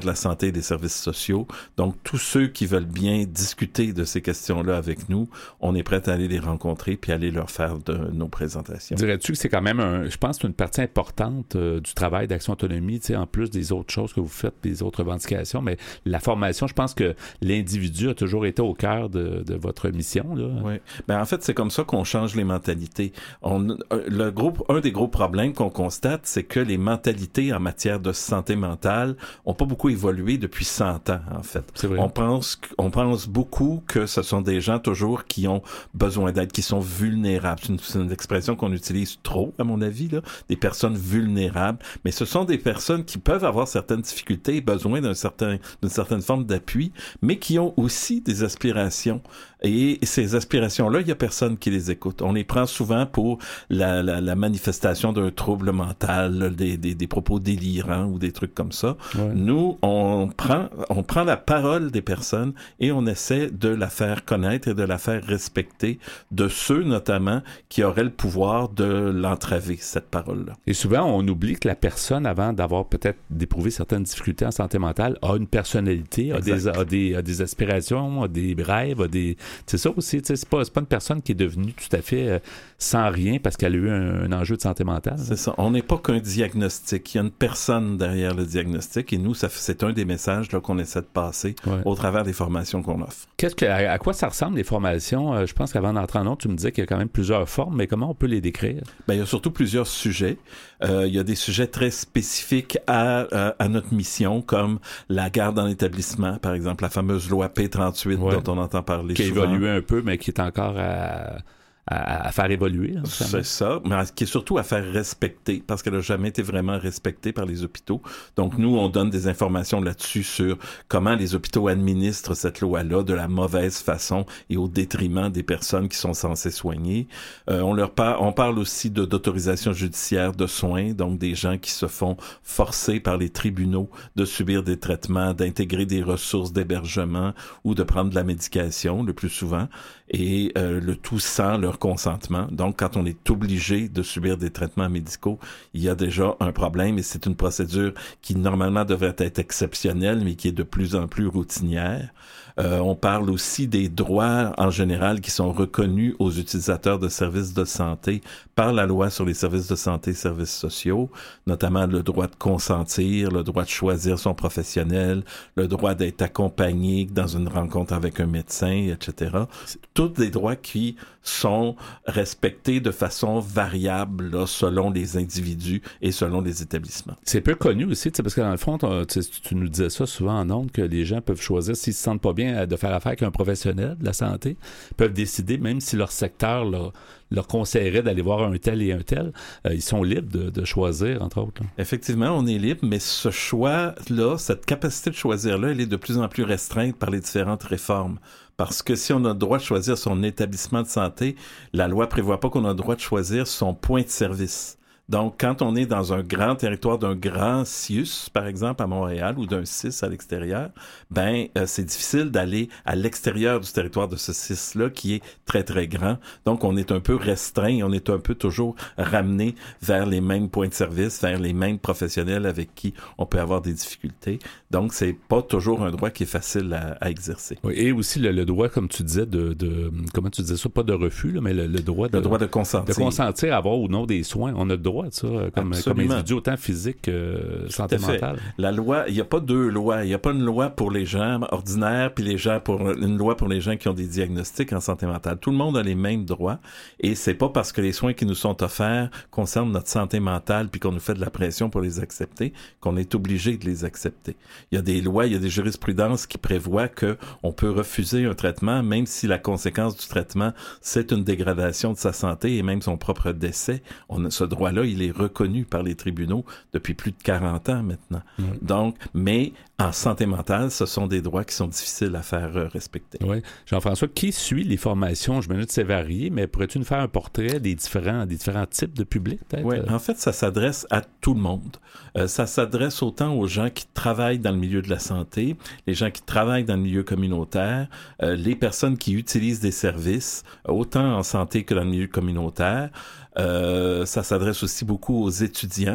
de la santé et des services sociaux. Donc, tous ceux qui veulent bien discuter de ces questions-là avec nous, on est prêt à aller les rencontrer puis aller leur faire de nos présentations. Dirais-tu que c'est quand même, un, je pense, une partie importante euh, du travail d'Action Autonomie, tu sais, en plus des autres choses que vous faites, des autres revendications, mais la formation, je pense que l'individu a toujours été au cœur de, de votre mission, là. Oui. Ben, en fait, c'est comme ça qu'on change les mentalités. On, le gros, un des gros problèmes qu'on constate, c'est que les mentalités en matière de santé mentale ont pas beaucoup évolué depuis cent ans, en fait. C'est vrai. On pense, on pense beaucoup que ce sont des gens toujours qui ont besoin d'aide, qui sont vulnérables. C'est une, c'est une expression qu'on utilise trop, à mon avis, là. Des personnes vulnérables. Mais ce sont des personnes qui peuvent avoir certaines difficultés et besoin d'un certain, d'une certaine forme d'appui, mais qui ont aussi des aspirations. Et ces aspirations-là, il y a personne qui les écoute. On les prend souvent pour la, la, la manifestation d'un trouble mental, là, des, des, des propos délirants ou des trucs comme ça. Ouais. Nous, on prend, on prend la parole des personnes et on essaie de la faire connaître et de la faire respecter de ceux, notamment, qui auraient le pouvoir de l'entraver, cette parole-là. Et souvent, on oublie que la personne, avant d'avoir peut-être d'éprouver certaines difficultés en santé mentale, a une personnalité, a des, a, des, a des aspirations, a des rêves, a des... C'est ça aussi, c'est pas, c'est pas une personne qui est devenue tout à fait euh, sans rien parce qu'elle a eu un, un enjeu de santé mentale. C'est ça. On n'est pas qu'un diagnostic. Il y a une personne derrière le diagnostic et nous, ça, c'est un des messages là, qu'on essaie de passer ouais. au travers des formations qu'on offre. Qu'est-ce que, à, à quoi ça ressemble les formations? Euh, je pense qu'avant d'entrer en autre, tu me disais qu'il y a quand même plusieurs formes, mais comment on peut les décrire? Ben, il y a surtout plusieurs sujets. Euh, il y a des sujets très spécifiques à, à, à notre mission, comme la garde en établissement, par exemple, la fameuse loi P trente-huit ouais. dont on entend parler qui souvent. Qui a évolué un peu, mais qui est encore à... À, à faire évoluer. Hein, c'est ça, mais qui est surtout à faire respecter, parce qu'elle n'a jamais été vraiment respectée par les hôpitaux. Donc, nous, on donne des informations là-dessus sur comment les hôpitaux administrent cette loi-là de la mauvaise façon et au détriment des personnes qui sont censées soigner. Euh, on leur par- on parle aussi de, d'autorisation judiciaire de soins, donc des gens qui se font forcer par les tribunaux de subir des traitements, d'intégrer des ressources d'hébergement ou de prendre de la médication, le plus souvent, et euh, le tout sans leur consentement. Donc, quand on est obligé de subir des traitements médicaux, il y a déjà un problème et c'est une procédure qui normalement devrait être exceptionnelle, mais qui est de plus en plus routinière. Euh, on parle aussi des droits en général qui sont reconnus aux utilisateurs de services de santé par la loi sur les services de santé et services sociaux, notamment le droit de consentir, le droit de choisir son professionnel, le droit d'être accompagné dans une rencontre avec un médecin, et cetera. C'est tous des droits qui sont respectés de façon variable là, selon les individus et selon les établissements. C'est peu connu aussi, parce que dans le fond, tu, tu nous disais ça souvent en ondes, que les gens peuvent choisir, s'ils se sentent pas bien de faire affaire avec un professionnel de la santé, peuvent décider, même si leur secteur leur, leur conseillerait d'aller voir un tel et un tel, euh, ils sont libres de, de choisir, entre autres. Là. Effectivement, on est libre, mais ce choix-là, cette capacité de choisir-là, elle est de plus en plus restreinte par les différentes réformes. Parce que si on a le droit de choisir son établissement de santé, la loi prévoit pas qu'on a le droit de choisir son point de service. Donc, quand on est dans un grand territoire d'un grand C I U S, par exemple, à Montréal, ou d'un C I S à l'extérieur, ben, euh, c'est difficile d'aller à l'extérieur du territoire de ce C I S-là, qui est très, très grand. Donc, on est un peu restreint, on est un peu toujours ramené vers les mêmes points de service, vers les mêmes professionnels avec qui on peut avoir des difficultés. Donc, c'est pas toujours un droit qui est facile à, à exercer. Oui, et aussi le, le droit, comme tu disais, de, de comment tu disais ça, pas de refus, là, mais le, le droit de... Le droit de consentir. De consentir à avoir ou non des soins. On a le droit de ça, comme, comme individu, autant physique que santé mentale. La loi, il n'y a pas deux lois. Il n'y a pas une loi pour les gens ordinaires puis les gens pour une loi pour les gens qui ont des diagnostics en santé mentale. Tout le monde a les mêmes droits et c'est pas parce que les soins qui nous sont offerts concernent notre santé mentale puis qu'on nous fait de la pression pour les accepter qu'on est obligé de les accepter. Il y a des lois, il y a des jurisprudences qui prévoient que on peut refuser un traitement même si la conséquence du traitement c'est une dégradation de sa santé et même son propre décès. On a ce droit-là, il est reconnu par les tribunaux depuis plus de quarante ans maintenant. Mmh. Donc, mais en santé mentale, ce sont des droits qui sont difficiles à faire euh, respecter. Oui. Jean-François, qui suit les formations? Je me dis que c'est varié, mais pourrais-tu nous faire un portrait des différents, des différents types de publics, peut-être? Oui, en fait, ça s'adresse à tout le monde. Euh, ça s'adresse autant aux gens qui travaillent dans le milieu de la santé, les gens qui travaillent dans le milieu communautaire, euh, les personnes qui utilisent des services, autant en santé que dans le milieu communautaire. Euh, ça s'adresse aussi beaucoup aux étudiants.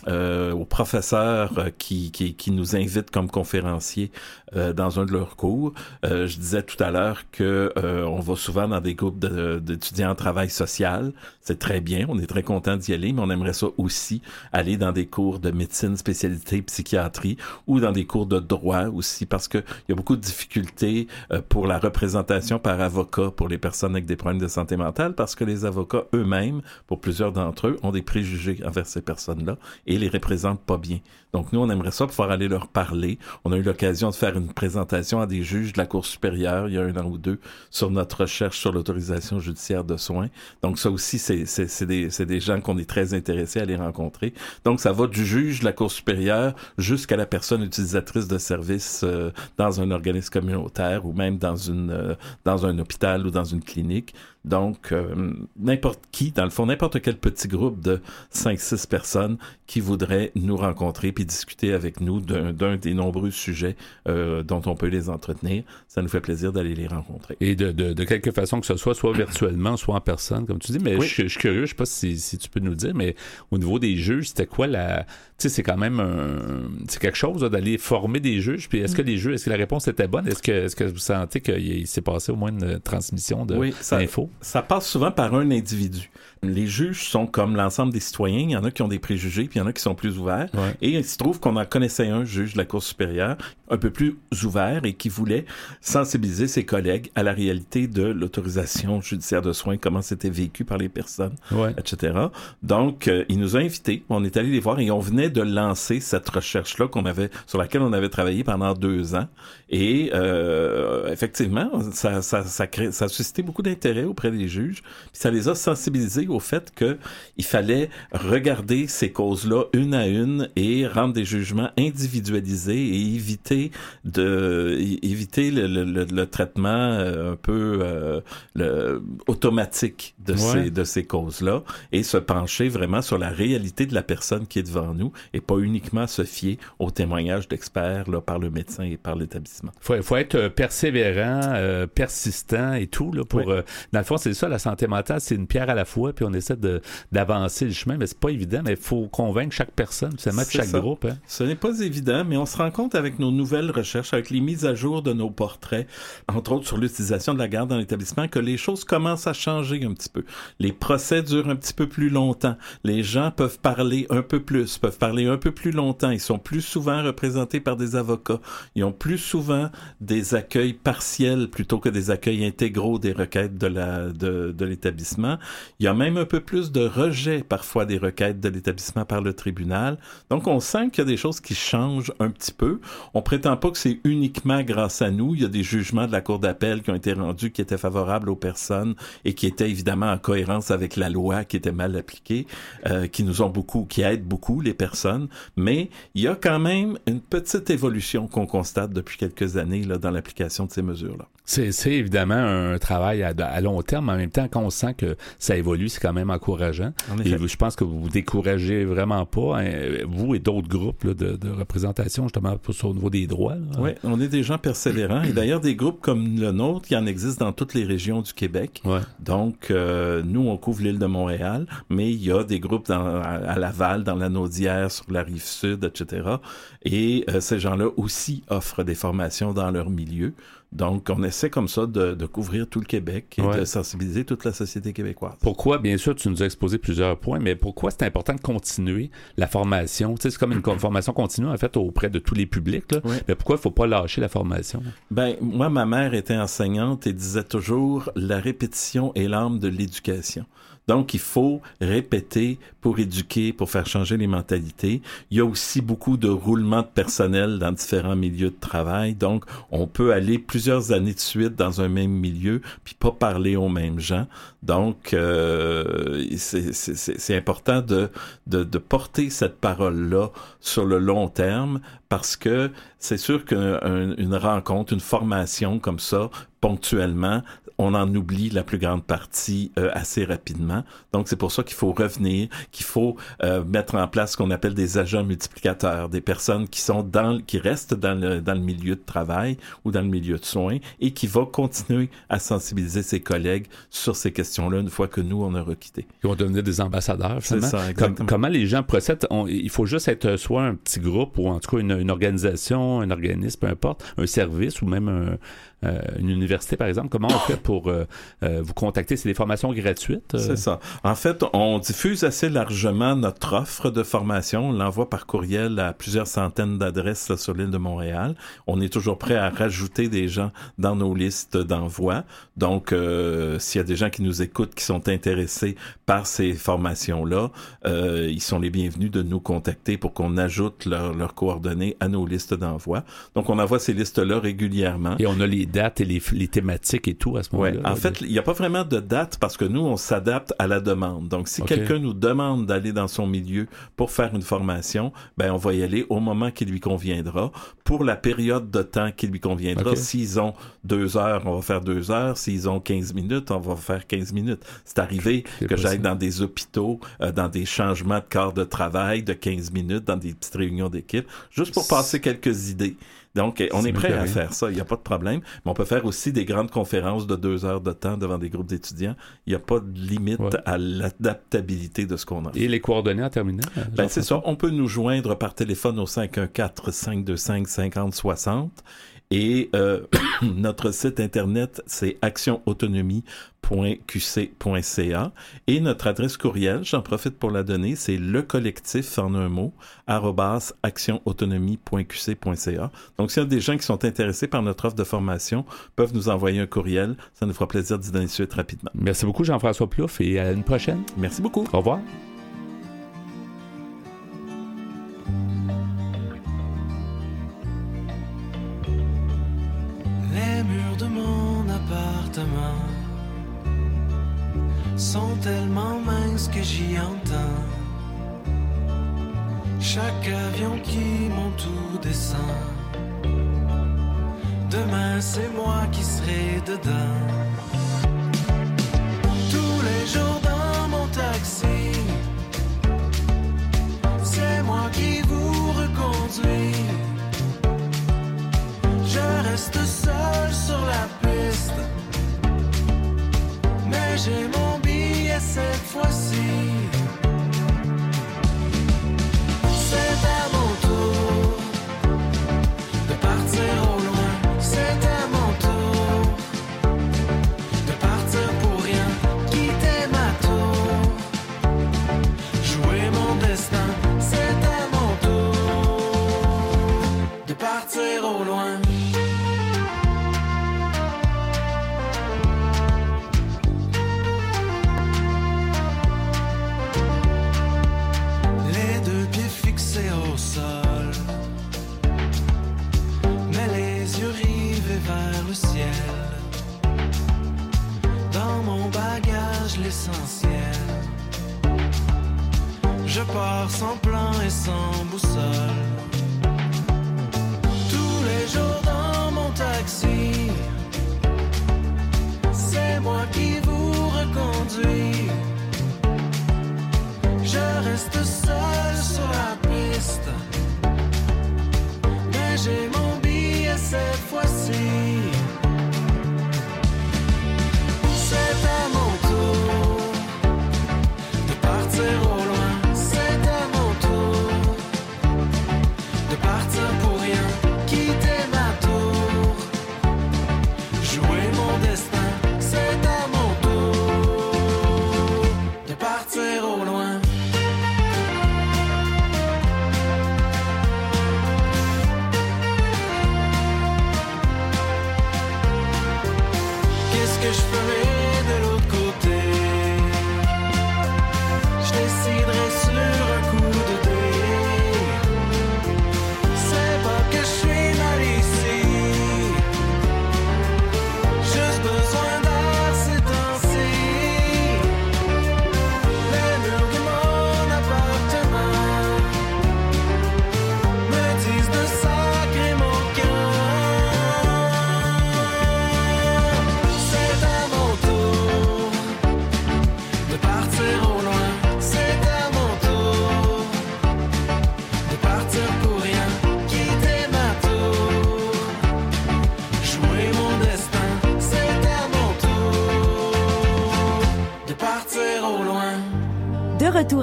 euh, aux professeurs euh, qui, qui, qui nous invitent comme conférenciers euh, dans un de leurs cours. Euh, je disais tout à l'heure que euh, on va souvent dans des groupes de, d'étudiants en travail social. C'est très bien, on est très content d'y aller, mais on aimerait ça aussi aller dans des cours de médecine, spécialité, psychiatrie, ou dans des cours de droit aussi, parce que il y a beaucoup de difficultés euh, pour la représentation par avocat pour les personnes avec des problèmes de santé mentale, parce que les avocats eux-mêmes, pour plusieurs d'entre eux, ont des préjugés envers ces personnes-là et les représentent pas bien. Donc nous, on aimerait ça pouvoir aller leur parler. On a eu l'occasion de faire une présentation à des juges de la Cour supérieure il y a un an ou deux sur notre recherche sur l'autorisation judiciaire de soins. Donc ça aussi, c'est, c'est, c'est, des, c'est des gens qu'on est très intéressés à les rencontrer. Donc ça va du juge de la Cour supérieure jusqu'à la personne utilisatrice de services euh, dans un organisme communautaire ou même dans une euh, dans un hôpital ou dans une clinique. Donc, euh, n'importe qui, dans le fond, n'importe quel petit groupe de cinq six personnes qui voudrait nous rencontrer puis discuter avec nous d'un, d'un des nombreux sujets euh, dont on peut les entretenir, ça nous fait plaisir d'aller les rencontrer. Et de, de, de quelque façon que ce soit, soit virtuellement, soit en personne, comme tu dis. Mais oui. je, je suis curieux, je sais pas si, si tu peux nous dire, mais au niveau des juges, c'était quoi la... Tu sais, c'est quand même un... C'est quelque chose là, d'aller former des juges. Puis est-ce que les juges, est-ce que la réponse était bonne? Est-ce que, est-ce que vous sentez qu'il s'est passé au moins une transmission de, oui, ça, d'infos? Ça passe souvent par un individu. Les juges sont comme l'ensemble des citoyens. Il y en a qui ont des préjugés, puis il y en a qui sont plus ouverts. Ouais. Et il se trouve qu'on en connaissait un juge de la Cour supérieure, un peu plus ouvert et qui voulait sensibiliser ses collègues à la réalité de l'autorisation judiciaire de soins, comment c'était vécu par les personnes, ouais. et cetera. Donc, euh, il nous a invités. On est allé les voir et on venait de lancer cette recherche-là qu'on avait, sur laquelle on avait travaillé pendant deux ans. Et euh, effectivement, ça, ça, ça, crée, ça a suscité beaucoup d'intérêt auprès des juges. Puis ça les a sensibilisés au fait qu'il fallait regarder ces causes-là une à une et rendre des jugements individualisés et éviter de éviter le, le, le, le traitement un peu euh, le, automatique de, ouais. ces, de ces causes-là et se pencher vraiment sur la réalité de la personne qui est devant nous et pas uniquement se fier aux témoignages d'experts là, par le médecin et par l'établissement. Il faut, faut être persévérant, euh, persistant et tout. Là, pour, oui. euh, dans le fond, c'est ça, la santé mentale, c'est une pierre à la fois, puis on essaie de, d'avancer le chemin, mais c'est pas évident, mais il faut convaincre chaque personne, seulement de chaque ça. groupe. Hein. Ce n'est pas évident, mais on se rend compte avec nos nouvelles recherches, avec les mises à jour de nos portraits, entre autres sur l'utilisation de la garde dans l'établissement, que les choses commencent à changer un petit peu. Les procès durent un petit peu plus longtemps. Les gens peuvent parler un peu plus, peuvent parler un peu plus longtemps. Ils sont plus souvent représentés par des avocats. Ils ont plus souvent des accueils partiels plutôt que des accueils intégraux des requêtes de, la, de, de l'établissement. Il y a même un peu plus de rejet parfois des requêtes de l'établissement par le tribunal. Donc, on sent qu'il y a des choses qui changent un petit peu. On prétend pas que c'est uniquement grâce à nous. Il y a des jugements de la Cour d'appel qui ont été rendus qui étaient favorables aux personnes et qui étaient évidemment en cohérence avec la loi qui était mal appliquée, euh, qui nous ont beaucoup, qui aident beaucoup les personnes. Mais il y a quand même une petite évolution qu'on constate depuis quelques années là, dans l'application de ces mesures-là. C'est, c'est évidemment un travail à, à long terme, mais en même temps, quand on sent que ça évolue, c'est quand même encourageant. Et je pense que vous vous découragez vraiment pas, hein, vous et d'autres groupes là, de, de représentation, justement, pour, au niveau des droits. Là. Oui, on est des gens persévérants. Et d'ailleurs, des groupes comme le nôtre, il en existe dans toutes les régions du Québec. Ouais. Donc, euh, nous, on couvre l'île de Montréal, mais il y a des groupes dans, à Laval, dans la Naudière, sur la Rive-Sud, et cetera. Et euh, ces gens-là aussi offrent des formations dans leur milieu. Donc, on essaie comme ça de, de couvrir tout le Québec et ouais. de sensibiliser toute la société québécoise. Pourquoi, bien sûr, tu nous as exposé plusieurs points, mais pourquoi c'est important de continuer la formation? Tu sais, c'est comme une formation continue, en fait, auprès de tous les publics, là. Ouais. Mais pourquoi il ne faut pas lâcher la formation? Ben, moi, ma mère était enseignante et disait toujours « la répétition est l'âme de l'éducation ». Donc, il faut répéter pour éduquer, pour faire changer les mentalités. Il y a aussi beaucoup de roulement de personnel dans différents milieux de travail. Donc, on peut aller plusieurs années de suite dans un même milieu puis pas parler aux mêmes gens. Donc, euh, c'est, c'est, c'est important de, de, de porter cette parole-là sur le long terme parce que c'est sûr qu'une une rencontre, une formation comme ça, ponctuellement, on en oublie la plus grande partie euh, assez rapidement. Donc, c'est pour ça qu'il faut revenir, qu'il faut euh, mettre en place ce qu'on appelle des agents multiplicateurs, des personnes qui sont dans, qui restent dans le, dans le milieu de travail ou dans le milieu de soins et qui vont continuer à sensibiliser ses collègues sur ces questions-là une fois que nous, on aura quitté. Ils vont devenir des ambassadeurs, finalement. C'est ça, exactement. Comme, comment les gens procèdent? On, il faut juste être soit un petit groupe ou en tout cas une, une organisation, un organisme, peu importe, un service ou même un, euh, une université, par exemple. Comment on fait pour euh, euh, vous contacter? C'est des formations gratuites? Euh? C'est ça. En fait, on diffuse assez largement notre offre de formation. On l'envoie par courriel à plusieurs centaines d'adresses là, sur l'île de Montréal. On est toujours prêt à rajouter des gens dans nos listes d'envoi. Donc, euh, s'il y a des gens qui nous écoutent, qui sont intéressés par ces formations-là, euh, ils sont les bienvenus de nous contacter pour qu'on ajoute leurs leurs coordonnées à nos listes d'envoi. Donc, on envoie ces listes-là régulièrement. Et on a les dates et les, les thématiques et tout à ce moment-là. Ouais. En fait, il n'y a pas vraiment de date parce que nous, on s'adapte à la demande. Donc, si okay. quelqu'un nous demande d'aller dans son milieu pour faire une formation, ben on va y aller au moment qui lui conviendra, pour la période de temps qui lui conviendra. Okay. S'ils ont deux heures, on va faire deux heures. S'ils ont quinze minutes, on va faire quinze minutes. C'est arrivé C'est que possible. J'aille dans des hôpitaux, euh, dans des changements de quart de travail de quinze minutes, dans des petites réunions d'équipe, juste pour passer quelques idées. Donc, on C'est est prêt à faire ça, il n'y a pas de problème. Mais on peut faire aussi des grandes conférences de deux heures de temps devant des groupes d'étudiants. Il n'y a pas de limite ouais. à l'adaptabilité de ce qu'on a. Et les coordonnées en terminant? Ben, c'est ça. On peut nous joindre par téléphone au cinq un quatre, cinq deux cinq, cinq zéro six zéro. Et euh, notre site internet, c'est action autonomie point q c point c a. Et notre adresse courriel, j'en profite pour la donner, c'est le collectif en un mot, arobase action autonomie point q c point c a. Donc, s'il y a des gens qui sont intéressés par notre offre de formation, peuvent nous envoyer un courriel. Ça nous fera plaisir d'y donner suite rapidement. Merci beaucoup, Jean-François Plouffe, et à une prochaine. Merci beaucoup. Au revoir. Les murs de mon appartement sont tellement minces que j'y entends chaque avion qui monte ou descend. Demain c'est moi qui serai dedans. Tous les jours dans mon taxi, c'est moi qui vous reconduis. Je reste seul sur la piste, mais j'ai mon billet cette fois-ci. C'est à mon tour de partir au loin. C'est à mon tour de partir pour rien, quitter ma tour, jouer mon destin. C'est à mon tour de partir au loin. Au sol, mais les yeux rivés vers le ciel. Dans mon bagage l'essentiel, je pars sans plan et sans boussole. Tous les jours dans mon taxi, c'est moi qui vous reconduis. Je reste seul sur la piste, mais j'ai mon billet cette fois-ci. C'est à mon tour de partir au loin. C'est à mon tour de partir pour rien, quitter ma tour, jouer mon destin. C'est à mon tour de partir au loin.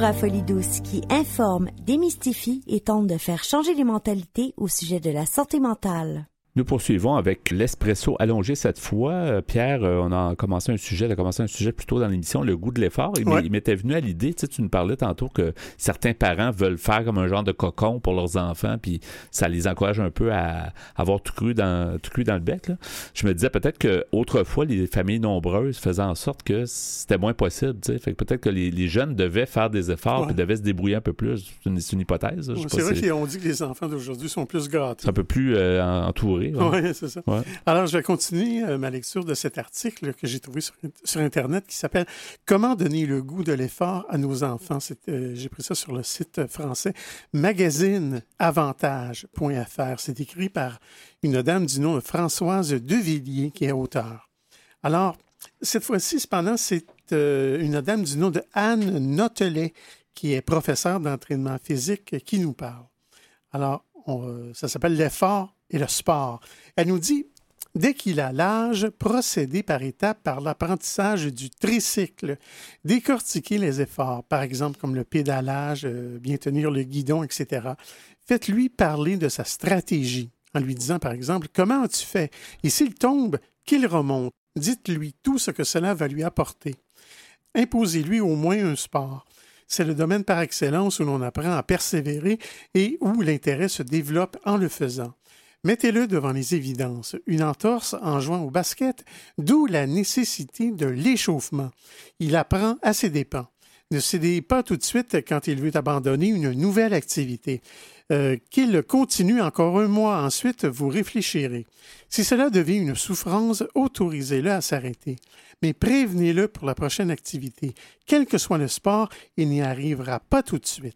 retour à Folie douce qui informe, démystifie et tente de faire changer les mentalités au sujet de la santé mentale. Nous poursuivons avec l'espresso allongé cette fois. Euh, Pierre, euh, on a commencé un sujet, on a commencé un sujet plus tôt dans l'émission, le goût de l'effort. Il, ouais. il m'était venu à l'idée, tu sais, tu nous parlais tantôt que certains parents veulent faire comme un genre de cocon pour leurs enfants, puis ça les encourage un peu à avoir tout cru dans, tout cru dans le bec, là. Je me disais peut-être qu'autrefois, les familles nombreuses faisaient en sorte que c'était moins possible, tu sais. Fait que peut-être que les, les jeunes devaient faire des efforts, ouais. puis devaient se débrouiller un peu plus. C'est une, c'est une hypothèse. Je sais Ouais, pas c'est vrai si... qu'on dit que les enfants d'aujourd'hui sont plus gâtés. C'est un peu plus euh, entouré. Oui, ouais, c'est ça. Ouais. Alors, je vais continuer euh, ma lecture de cet article là, que j'ai trouvé sur, sur Internet qui s'appelle « Comment donner le goût de l'effort à nos enfants ». Euh, j'ai pris ça sur le site français magazine avantage point f r. C'est écrit par une dame du nom de Françoise Devilliers qui est auteure. Alors, cette fois-ci, cependant, c'est euh, une dame du nom de Anne Notelet qui est professeure d'entraînement physique qui nous parle. Alors, on, euh, ça s'appelle « L'effort et le sport ». Elle nous dit, dès qu'il a l'âge, procéder par étapes par l'apprentissage du tricycle, décortiquer les efforts, par exemple comme le pédalage, euh, bien tenir le guidon, et cetera. Faites-lui parler de sa stratégie, en lui disant par exemple, comment as-tu fait? Et s'il tombe, qu'il remonte. Dites-lui tout ce que cela va lui apporter. Imposez-lui au moins un sport. C'est le domaine par excellence où l'on apprend à persévérer et où l'intérêt se développe en le faisant. Mettez-le devant les évidences. Une entorse en jouant au basket, d'où la nécessité de l'échauffement. Il apprend à ses dépens. Ne cédez pas tout de suite quand il veut abandonner une nouvelle activité. Euh, qu'il continue encore un mois, ensuite vous réfléchirez. Si cela devient une souffrance, autorisez-le à s'arrêter. Mais prévenez-le pour la prochaine activité. Quel que soit le sport, il n'y arrivera pas tout de suite.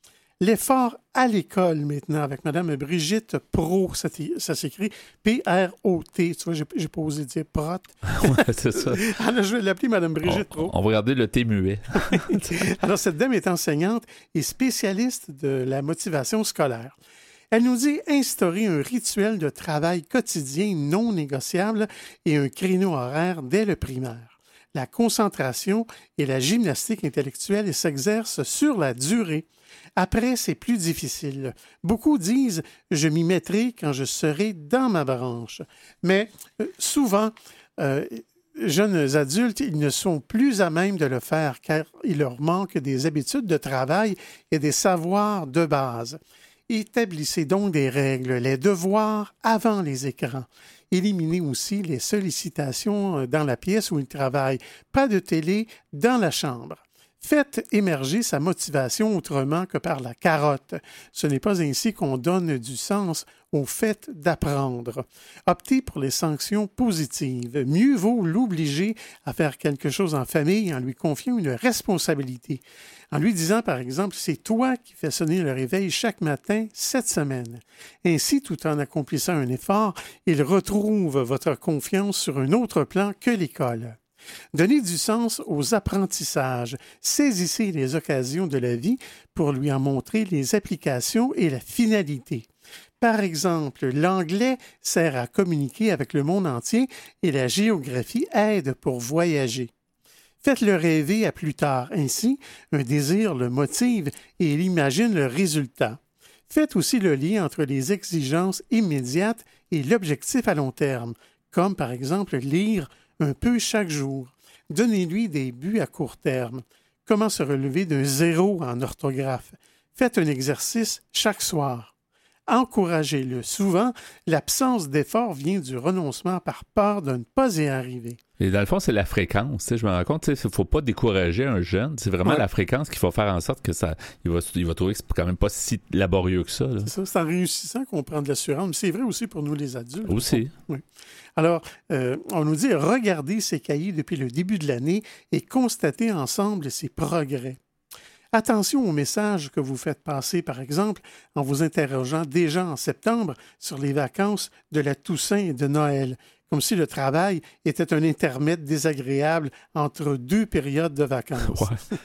L'effort à l'école maintenant avec Mme Brigitte Pro, ça, ça s'écrit P R O T. Tu vois, j'ai, j'ai pas osé dire prot. Ouais, c'est ça. Alors, je vais l'appeler Mme Brigitte on, Pro. On va regarder le thé muet. Alors, cette dame est enseignante et spécialiste de la motivation scolaire. Elle nous dit instaurer un rituel de travail quotidien non négociable et un créneau horaire dès le primaire. La concentration et la gymnastique intellectuelle s'exercent sur la durée. Après, c'est plus difficile. Beaucoup disent « je m'y mettrai quand je serai dans ma branche ». Mais euh, souvent, euh, jeunes adultes, ils ne sont plus à même de le faire car il leur manque des habitudes de travail et des savoirs de base. Établissez donc des règles, les devoirs avant les écrans. Éliminez aussi les sollicitations dans la pièce où ils travaillent. Pas de télé dans la chambre. Faites émerger sa motivation autrement que par la carotte. Ce n'est pas ainsi qu'on donne du sens au fait d'apprendre. Optez pour les sanctions positives. Mieux vaut l'obliger à faire quelque chose en famille en lui confiant une responsabilité. En lui disant, par exemple, c'est toi qui fais sonner le réveil chaque matin cette semaine. Ainsi, tout en accomplissant un effort, il retrouve votre confiance sur un autre plan que l'école. Donnez du sens aux apprentissages. Saisissez les occasions de la vie pour lui en montrer les applications et la finalité. Par exemple, l'anglais sert à communiquer avec le monde entier et la géographie aide pour voyager. Faites-le rêver à plus tard. Ainsi, un désir le motive et il imagine le résultat. Faites aussi le lien entre les exigences immédiates et l'objectif à long terme, comme par exemple lire un peu chaque jour. Donnez-lui des buts à court terme. Comment se relever d'un zéro en orthographe? Faites un exercice chaque soir. Encouragez-le. Souvent, l'absence d'effort vient du renoncement par peur de ne pas y arriver. Et dans le fond, c'est la fréquence. Tu sais, je me rends compte, il ne faut pas décourager un jeune. C'est vraiment ouais. la fréquence qu'il faut faire en sorte que ça, il va, il va trouver que c'est quand même pas si laborieux que ça. Là. C'est ça, c'est en réussissant qu'on prend de l'assurance. Mais c'est vrai aussi pour nous les adultes. Aussi. Oui. Alors, euh, on nous dit, regardez ces cahiers depuis le début de l'année et constatez ensemble ses progrès. Attention aux messages que vous faites passer, par exemple, en vous interrogeant déjà en septembre sur les vacances de la Toussaint et de Noël, comme si le travail était un intermède désagréable entre deux périodes de vacances. Ouais.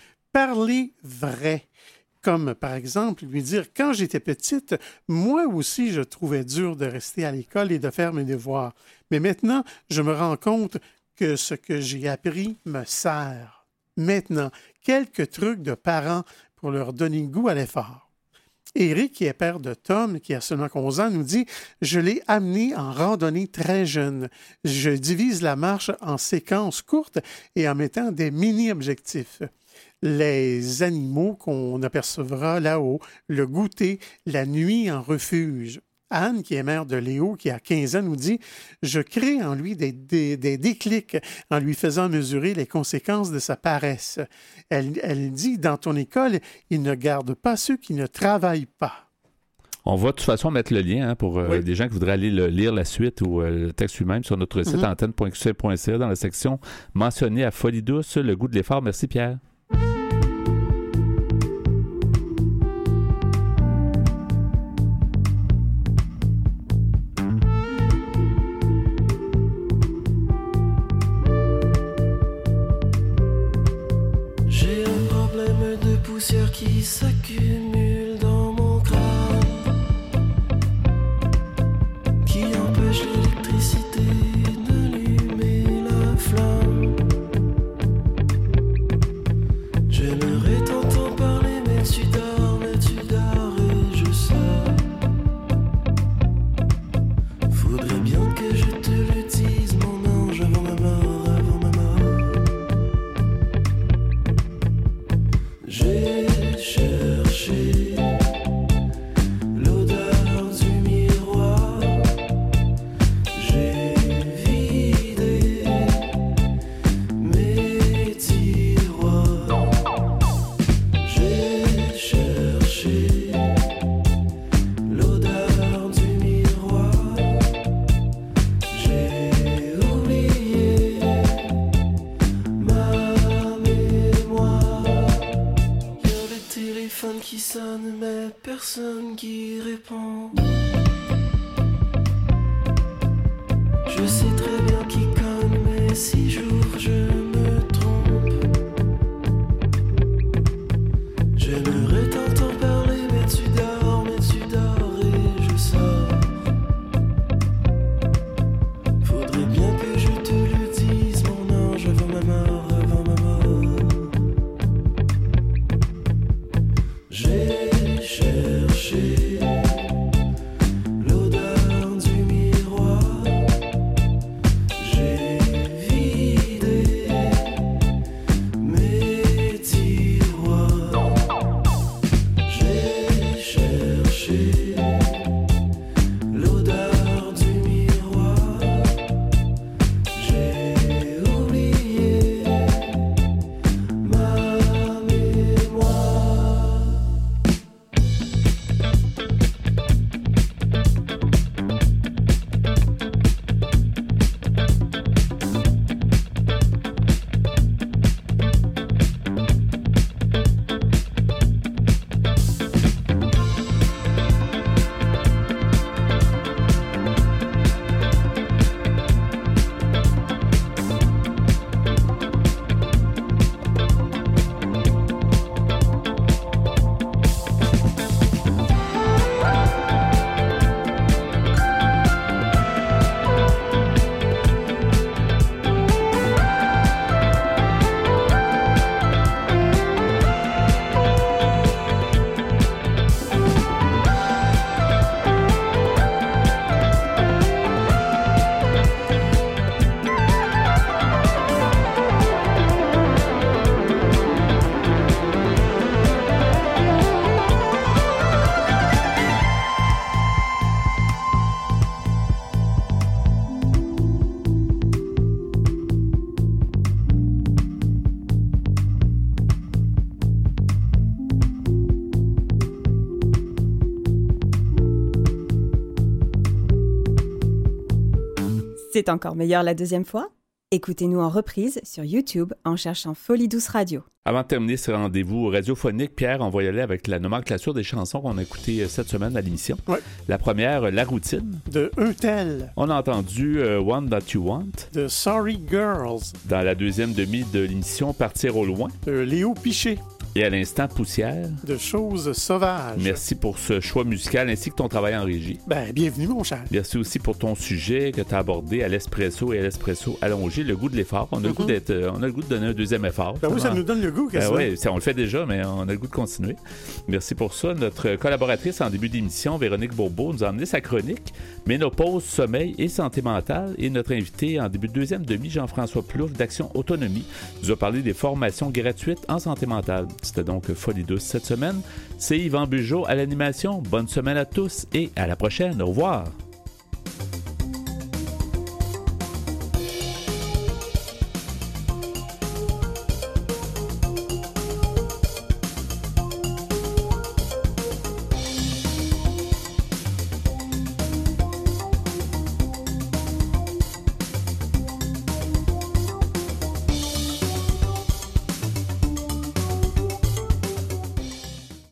Parlez vrai. Comme, par exemple, lui dire « Quand j'étais petite, moi aussi, je trouvais dur de rester à l'école et de faire mes devoirs. Mais maintenant, je me rends compte que ce que j'ai appris me sert. » Maintenant, quelques trucs de parents pour leur donner goût à l'effort. Éric, qui est père de Tom, qui a seulement onze ans, nous dit « Je l'ai amené en randonnée très jeune. Je divise la marche en séquences courtes et en mettant des mini-objectifs. Les animaux qu'on apercevra là-haut, le goûter, la nuit en refuge. » Anne, qui est mère de Léo, qui a quinze ans, nous dit « Je crée en lui des, des, des déclics en lui faisant mesurer les conséquences de sa paresse. » Elle, elle dit « Dans ton école, il ne garde pas ceux qui ne travaillent pas. » On va de toute façon mettre le lien hein, pour euh, oui. des gens qui voudraient aller le, lire la suite ou euh, le texte lui-même sur notre site Mm-hmm. antenne point q c point c a dans la section mentionnée à Folie douce, le goût de l'effort. Merci Pierre. J'ai un problème de poussière qui s'accumule dans mon crâne, qui empêche l'électricité d'allumer la flamme. J'aimerais t'entendre parler, mais tu dors, mais tu dors et je sors. Faudrait bien que je te le dise, mon ange, avant ma mort, avant ma mort. J'ai cherché l'odeur du miroir, j'ai vidé mes tiroirs, j'ai cherché l'odeur du miroir, j'ai oublié ma mémoire. Y'a le téléphone qui sonne, mais personne qui répond. Je sais très bien qui conne, mais si jour je me trompe. J'aimerais t'entendre parler, mais tu dors, mais tu dors et je sors. Faudrait bien que je te le dise, mon ange, avant ma mort, avant ma mort. J'ai cherché l'odeur du miroir, j'ai vidé mes tiroirs, j'ai cherché l'odeur du miroir, j'ai oublié ma mémoire. C'est encore meilleur la deuxième fois? Écoutez-nous en reprise sur YouTube en cherchant Folie douce Radio. Avant de terminer ce rendez-vous radiophonique, Pierre, on va y aller avec la nomenclature des chansons qu'on a écoutées cette semaine à l'émission. Ouais. La première, La Routine. De Eutel. On a entendu uh, One That You Want. De Sorry Girls. Dans la deuxième demi de l'émission, Partir au loin. De Léo Piché. Et à l'instant, Poussière. De choses sauvages. Merci pour ce choix musical ainsi que ton travail en régie. Ben, bienvenue, mon cher. Merci aussi pour ton sujet que tu as abordé à l'espresso et à l'espresso allongé, le goût de l'effort. On a, mm-hmm. le, goût d'être, on a le goût de donner un deuxième effort. Ben oui, ça nous donne le goût, qu'est-ce que ben oui, on le fait déjà, mais on a le goût de continuer. Merci pour ça. Notre collaboratrice en début d'émission, Véronique Bourbeau, nous a amené sa chronique Ménopause, sommeil et santé mentale. Et notre invité en début de deuxième demi, Jean-François Plouffe d'Action Autonomie, nous a parlé des formations gratuites en santé mentale. C'était donc Folie douce cette semaine. C'est Yvan Bugeaud à l'animation. Bonne semaine à tous et à la prochaine. Au revoir.